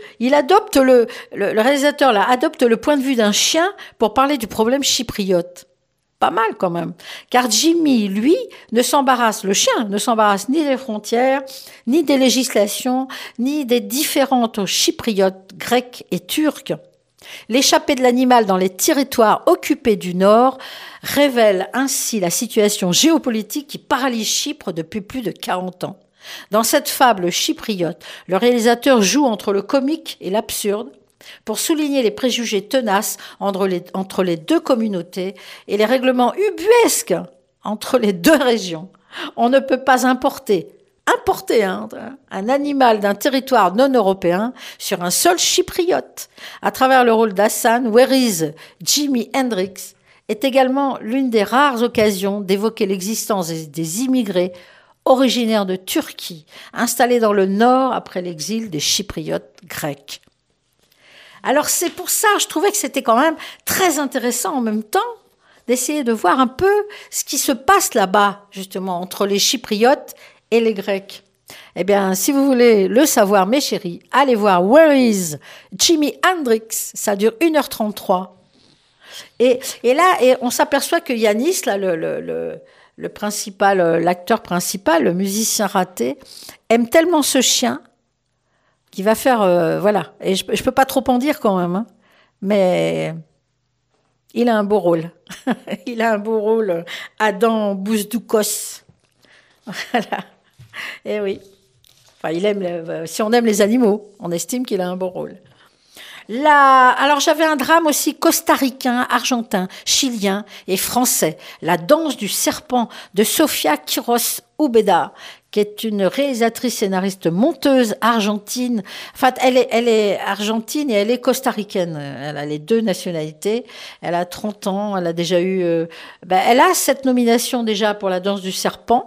réalisateur là adopte le point de vue d'un chien pour parler du problème chypriote. Pas mal quand même. Car Jimmy, lui, le chien ne s'embarrasse ni des frontières, ni des législations, ni des différentes chypriotes grecs et turcs. L'échappée de l'animal dans les territoires occupés du Nord révèle ainsi la situation géopolitique qui paralyse Chypre depuis plus de 40 ans. Dans cette fable chypriote, le réalisateur joue entre le comique et l'absurde pour souligner les préjugés tenaces entre les deux communautés et les règlements ubuesques entre les deux régions. On ne peut pas importer un animal d'un territoire non européen sur un sol chypriote. À travers le rôle d'Hassan, Where is Jimi Hendrix est également l'une des rares occasions d'évoquer l'existence des immigrés originaires de Turquie, installés dans le nord après l'exil des chypriotes grecs. Alors c'est pour ça, je trouvais que c'était quand même très intéressant en même temps d'essayer de voir un peu ce qui se passe là-bas, justement, entre les chypriotes et les Grecs. Eh bien, si vous voulez le savoir, mes chéris, allez voir Where is Jimi Hendrix, ça dure 1h33. Et là, on s'aperçoit que Yanis, là, l'acteur principal, le musicien raté, aime tellement ce chien qu'il va faire... voilà. Et je ne peux pas trop en dire quand même, hein, mais il a un beau rôle. Il a un beau rôle, Adam Bouzdoukos. Voilà. Et oui. Enfin, si on aime les animaux, on estime qu'il a un beau rôle. Alors j'avais un drame aussi costaricain, argentin, chilien et français. La danse du serpent de Sofia Quiroz Ubeda, qui est une réalisatrice, scénariste, monteuse argentine. Enfin, elle est argentine et elle est costaricaine. Elle a les deux nationalités. Elle a 30 ans. Elle a déjà eu... elle a cette nomination déjà pour la danse du serpent.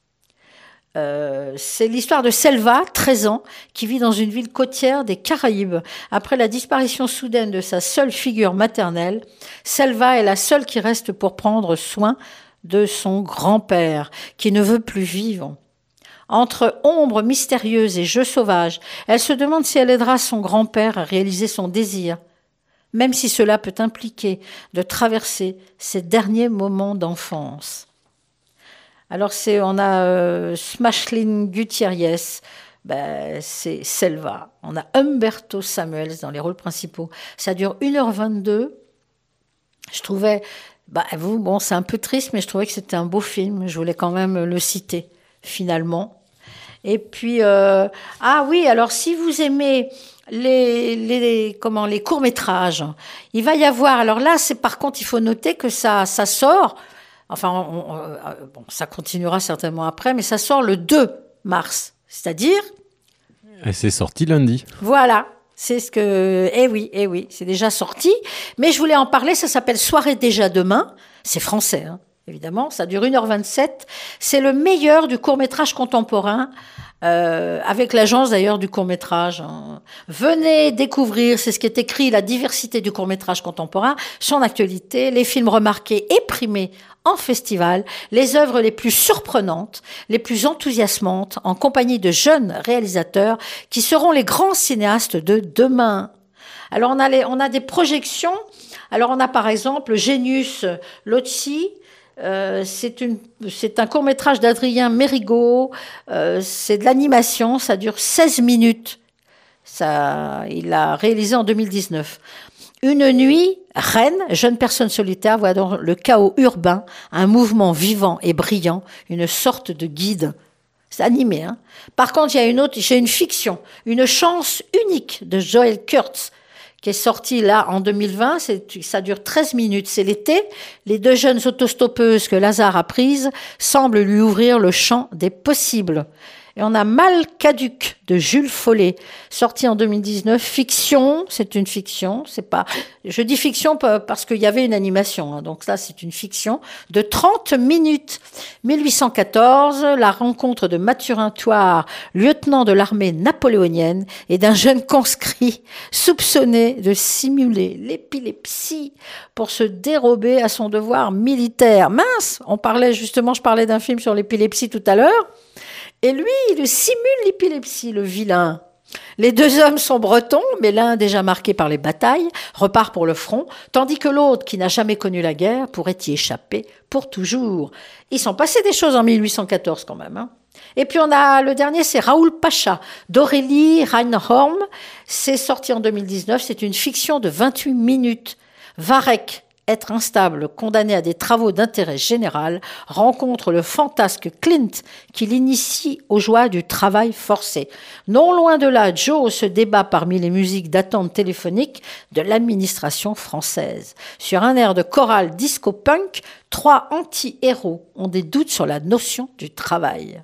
C'est l'histoire de Selva, 13 ans, qui vit dans une ville côtière des Caraïbes. Après la disparition soudaine de sa seule figure maternelle, Selva est la seule qui reste pour prendre soin de son grand-père, qui ne veut plus vivre. Entre ombres mystérieuses et jeux sauvages, elle se demande si elle aidera son grand-père à réaliser son désir, même si cela peut impliquer de traverser ses derniers moments d'enfance. Alors on a Smashlin Gutierrez, c'est Selva. On a Humberto Samuels dans les rôles principaux. Ça dure 1h22. Je trouvais, c'est un peu triste, mais je trouvais que c'était un beau film. Je voulais quand même le citer, finalement. Et puis, alors si vous aimez les courts-métrages, il va y avoir, alors là, par contre, il faut noter que ça sort. Enfin, ça continuera certainement après, mais ça sort le 2 mars, c'est-à-dire... Et c'est sorti lundi. Voilà, c'est ce que... Eh oui, c'est déjà sorti. Mais je voulais en parler, ça s'appelle Soirée déjà demain. C'est français, évidemment, ça dure 1h27. C'est le meilleur du court-métrage contemporain, avec l'agence d'ailleurs du court-métrage. Venez découvrir, c'est ce qui est écrit, la diversité du court-métrage contemporain, son actualité, les films remarqués et primés en festival, les œuvres les plus surprenantes, les plus enthousiasmantes, en compagnie de jeunes réalisateurs qui seront les grands cinéastes de demain. Alors on a des projections. Alors on a par exemple Genius Loci. C'est un court-métrage d'Adrien Mérigot. C'est de l'animation. Ça dure 16 minutes. Il l'a réalisé en 2019. Une nuit, Rennes, jeune personne solitaire, voit dans le chaos urbain un mouvement vivant et brillant, une sorte de guide. C'est animé, hein. Par contre, j'ai une fiction, Une chance unique de Joël Kurtz, qui est sorti là en 2020. Ça dure 13 minutes. C'est l'été. Les deux jeunes autostoppeuses que Lazare a prises semblent lui ouvrir le champ des possibles. Et on a Malcaduc de Jules Follet, sorti en 2019. Fiction, c'est une fiction. Je dis fiction parce qu'il y avait une animation. Donc là, c'est une fiction de 30 minutes. 1814, la rencontre de Mathurin Thouars, lieutenant de l'armée napoléonienne, et d'un jeune conscrit soupçonné de simuler l'épilepsie pour se dérober à son devoir militaire. Mince, je parlais d'un film sur l'épilepsie tout à l'heure. Et lui, il simule l'épilepsie, le vilain. Les deux hommes sont bretons, mais l'un déjà marqué par les batailles, repart pour le front, tandis que l'autre, qui n'a jamais connu la guerre, pourrait y échapper pour toujours. Ils sont passés des choses en 1814 quand même, hein. Et puis on a le dernier, c'est Raoul Pacha, d'Aurélie Reinhorn. C'est sorti en 2019, c'est une fiction de 28 minutes. Varek, être instable, condamné à des travaux d'intérêt général, rencontre le fantasque Clint qui l'initie aux joies du travail forcé. Non loin de là, Joe se débat parmi les musiques d'attente téléphonique de l'administration française. Sur un air de chorale disco-punk, 3 anti-héros ont des doutes sur la notion du travail.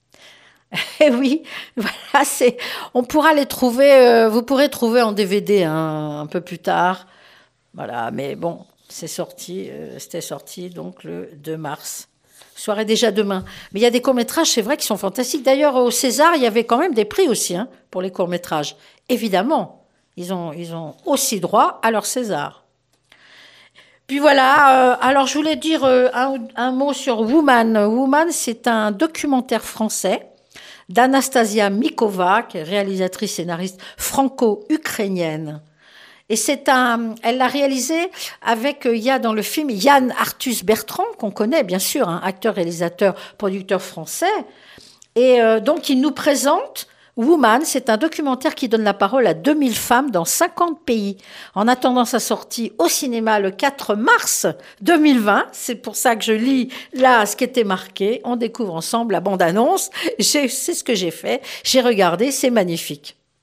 Eh oui, voilà, on pourra les trouver, vous pourrez trouver en DVD un peu plus tard. Voilà, mais bon... C'était sorti donc le 2 mars. Soirée déjà demain. Mais il y a des courts-métrages, c'est vrai, qui sont fantastiques. D'ailleurs, au César, il y avait quand même des prix aussi pour les courts-métrages. Évidemment, ils ont aussi droit à leur César. Puis voilà, alors je voulais dire un mot sur Woman. Woman, c'est un documentaire français d'Anastasia Mikova, qui est réalisatrice scénariste franco-ukrainienne. Et elle l'a réalisé avec, il y a dans le film Yann Arthus Bertrand, qu'on connaît bien sûr, acteur, réalisateur, producteur français. Et donc il nous présente Woman, c'est un documentaire qui donne la parole à 2000 femmes dans 50 pays. En attendant sa sortie au cinéma le 4 mars 2020, c'est pour ça que je lis là ce qui était marqué. On découvre ensemble la bande-annonce. C'est ce que j'ai fait. J'ai regardé, c'est magnifique.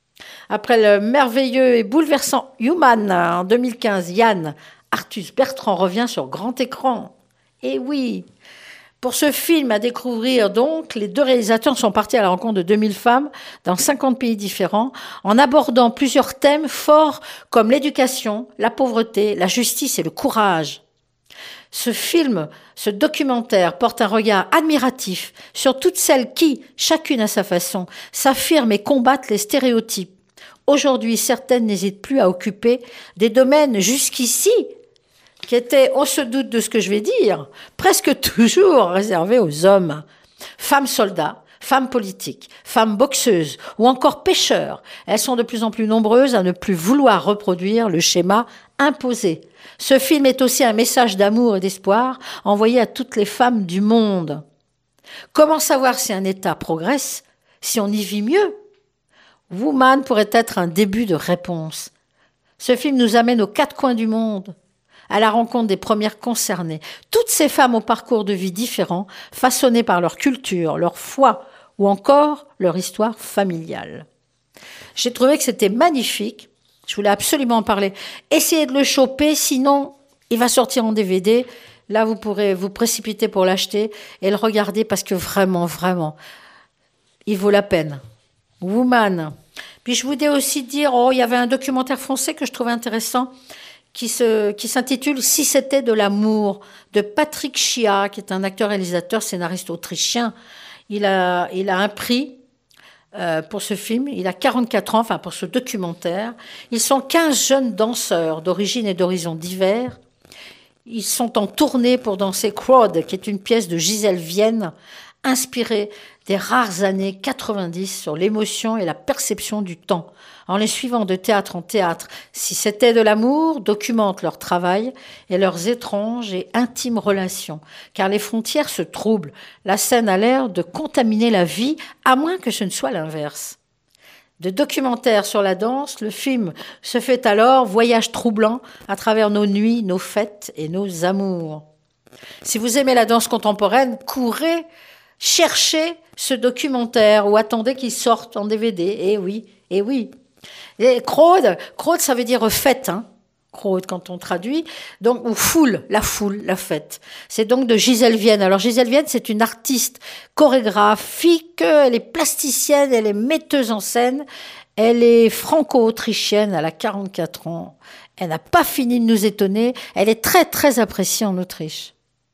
Après le merveilleux et bouleversant Human en 2015, Yann Arthus Bertrand revient sur grand écran. Et oui, pour ce film à découvrir donc, les deux réalisateurs sont partis à la rencontre de 2000 femmes dans 50 pays différents en abordant plusieurs thèmes forts comme l'éducation, la pauvreté, la justice et le courage. Ce film, ce documentaire porte un regard admiratif sur toutes celles qui, chacune à sa façon, s'affirment et combattent les stéréotypes. Aujourd'hui, certaines n'hésitent plus à occuper des domaines jusqu'ici qui étaient, on se doute de ce que je vais dire, presque toujours réservés aux hommes. Femmes soldats, femmes politiques, femmes boxeuses ou encore pêcheurs, elles sont de plus en plus nombreuses à ne plus vouloir reproduire le schéma imposé. Ce film est aussi un message d'amour et d'espoir envoyé à toutes les femmes du monde. Comment savoir si un État progresse, si on y vit mieux ? Woman pourrait être un début de réponse. Ce film nous amène aux quatre coins du monde, à la rencontre des premières concernées. Toutes ces femmes au parcours de vie différents, façonnées par leur culture, leur foi ou encore leur histoire familiale. J'ai trouvé que c'était magnifique. Je voulais absolument en parler. Essayez de le choper, sinon il va sortir en DVD. Là, vous pourrez vous précipiter pour l'acheter et le regarder parce que vraiment, vraiment, il vaut la peine. Woman. Puis je voulais aussi dire, il y avait un documentaire français que je trouvais intéressant qui s'intitule « Si c'était de l'amour » de Patrick Chia, qui est un acteur-réalisateur, scénariste autrichien. Il a un prix pour ce film. Il a 44 ans, pour ce documentaire. Ils sont 15 jeunes danseurs d'origine et d'horizons divers. Ils sont en tournée pour danser Crowd, qui est une pièce de Gisèle Vienne, inspirée des rares années 90 sur l'émotion et la perception du temps. En les suivant de théâtre en théâtre, Si c'était de l'amour, documente leur travail et leurs étranges et intimes relations, car les frontières se troublent. La scène a l'air de contaminer la vie, à moins que ce ne soit l'inverse. De documentaire sur la danse, le film se fait alors voyage troublant à travers nos nuits, nos fêtes et nos amours. Si vous aimez la danse contemporaine, courez cherchez ce documentaire ou attendez qu'il sorte en DVD. Eh oui. Et Crowd, ça veut dire fête, Crowd quand on traduit, donc ou foule, la fête. C'est donc de Gisèle Vienne. Alors Gisèle Vienne, c'est une artiste chorégraphique, elle est plasticienne, elle est metteuse en scène, elle est franco-autrichienne, elle a 44 ans. Elle n'a pas fini de nous étonner, elle est très très appréciée en Autriche.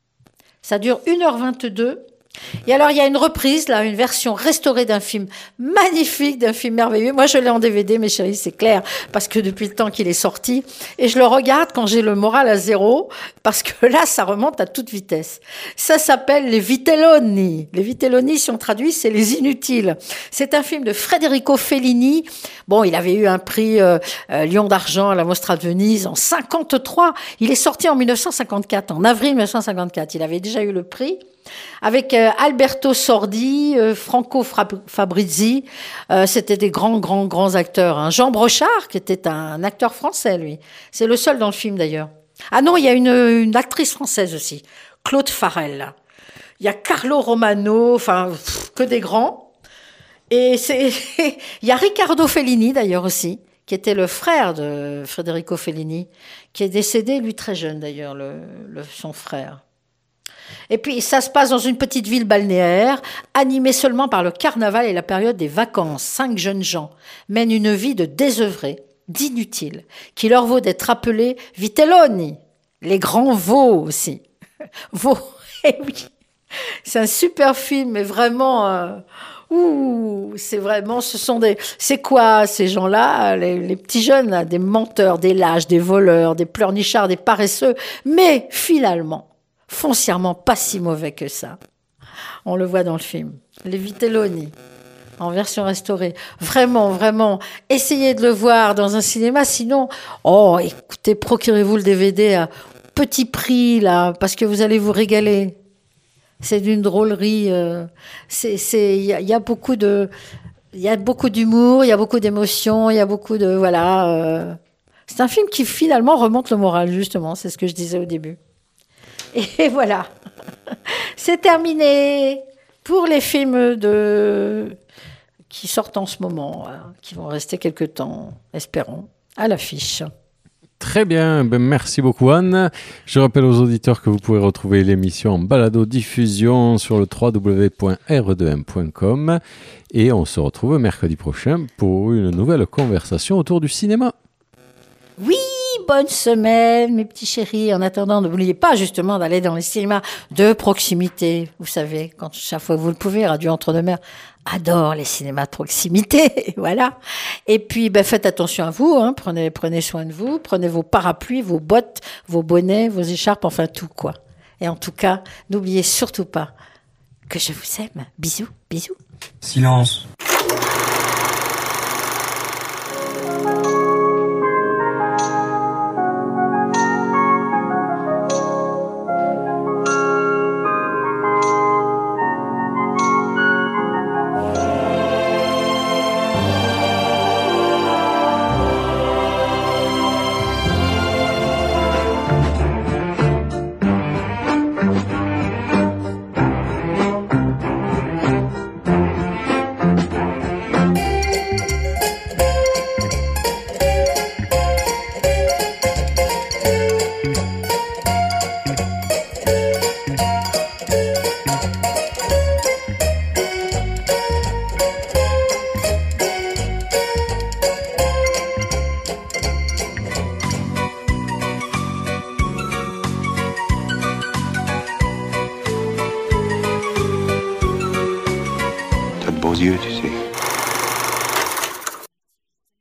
Ça dure 1h22. Et alors, il y a une reprise, là, une version restaurée d'un film magnifique, d'un film merveilleux. Moi, je l'ai en DVD, mes chéris, c'est clair, parce que depuis le temps qu'il est sorti, et je le regarde quand j'ai le moral à zéro, parce que là, ça remonte à toute vitesse. Ça s'appelle Les Vitelloni. Les Vitelloni, si on traduit, c'est les inutiles. C'est un film de Federico Fellini. Bon, il avait eu un prix Lion d'argent à la Mostra de Venise en 1953. Il est sorti en 1954, en avril 1954. Il avait déjà eu le prix. Avec Alberto Sordi, Franco Fabrizi, c'était des grands acteurs. Jean Brochard, qui était un acteur français, lui. C'est le seul dans le film, d'ailleurs. Ah non, il y a une actrice française aussi, Claude Farrell. Il y a Carlo Romano, que des grands. Et il y a Riccardo Fellini, d'ailleurs, aussi, qui était le frère de Federico Fellini, qui est décédé, lui, très jeune, d'ailleurs, son frère. Et puis, ça se passe dans une petite ville balnéaire, animée seulement par le carnaval et la période des vacances. 5 jeunes gens mènent une vie de désœuvrés, d'inutiles, qui leur vaut d'être appelés Vitelloni, les grands veaux aussi. Veaux, eh oui. C'est un super film, mais vraiment... c'est vraiment... C'est quoi, ces gens-là, les petits jeunes, là, des menteurs, des lâches, des voleurs, des pleurnichards, des paresseux, mais finalement... foncièrement pas si mauvais que ça. On le voit dans le film. Les Vitelloni, en version restaurée. Vraiment, essayez de le voir dans un cinéma. Sinon, écoutez, procurez-vous le DVD à petit prix, là, parce que vous allez vous régaler. C'est d'une drôlerie. Il y a beaucoup d'humour, il y a beaucoup d'émotions, il y a beaucoup de... c'est un film qui, finalement, remonte le moral, justement. C'est ce que je disais au début. Et voilà, c'est terminé pour les films qui sortent en ce moment, qui vont rester quelque temps, espérons, à l'affiche. Très bien, merci beaucoup Anne. Je rappelle aux auditeurs que vous pouvez retrouver l'émission en balado-diffusion sur le www.re2m.com et on se retrouve mercredi prochain pour une nouvelle conversation autour du cinéma. Oui, bonne semaine mes petits chéris. En attendant, n'oubliez pas justement d'aller dans les cinémas de proximité. Vous savez, chaque fois que vous le pouvez, Radio Entre-deux-Mers adore les cinémas de proximité, voilà. Et puis, faites attention à vous, hein. Prenez soin de vous, prenez vos parapluies, vos bottes, vos bonnets, vos écharpes, enfin tout, quoi. Et en tout cas, n'oubliez surtout pas que je vous aime. Bisous, bisous. Silence. Yeux, tu sais.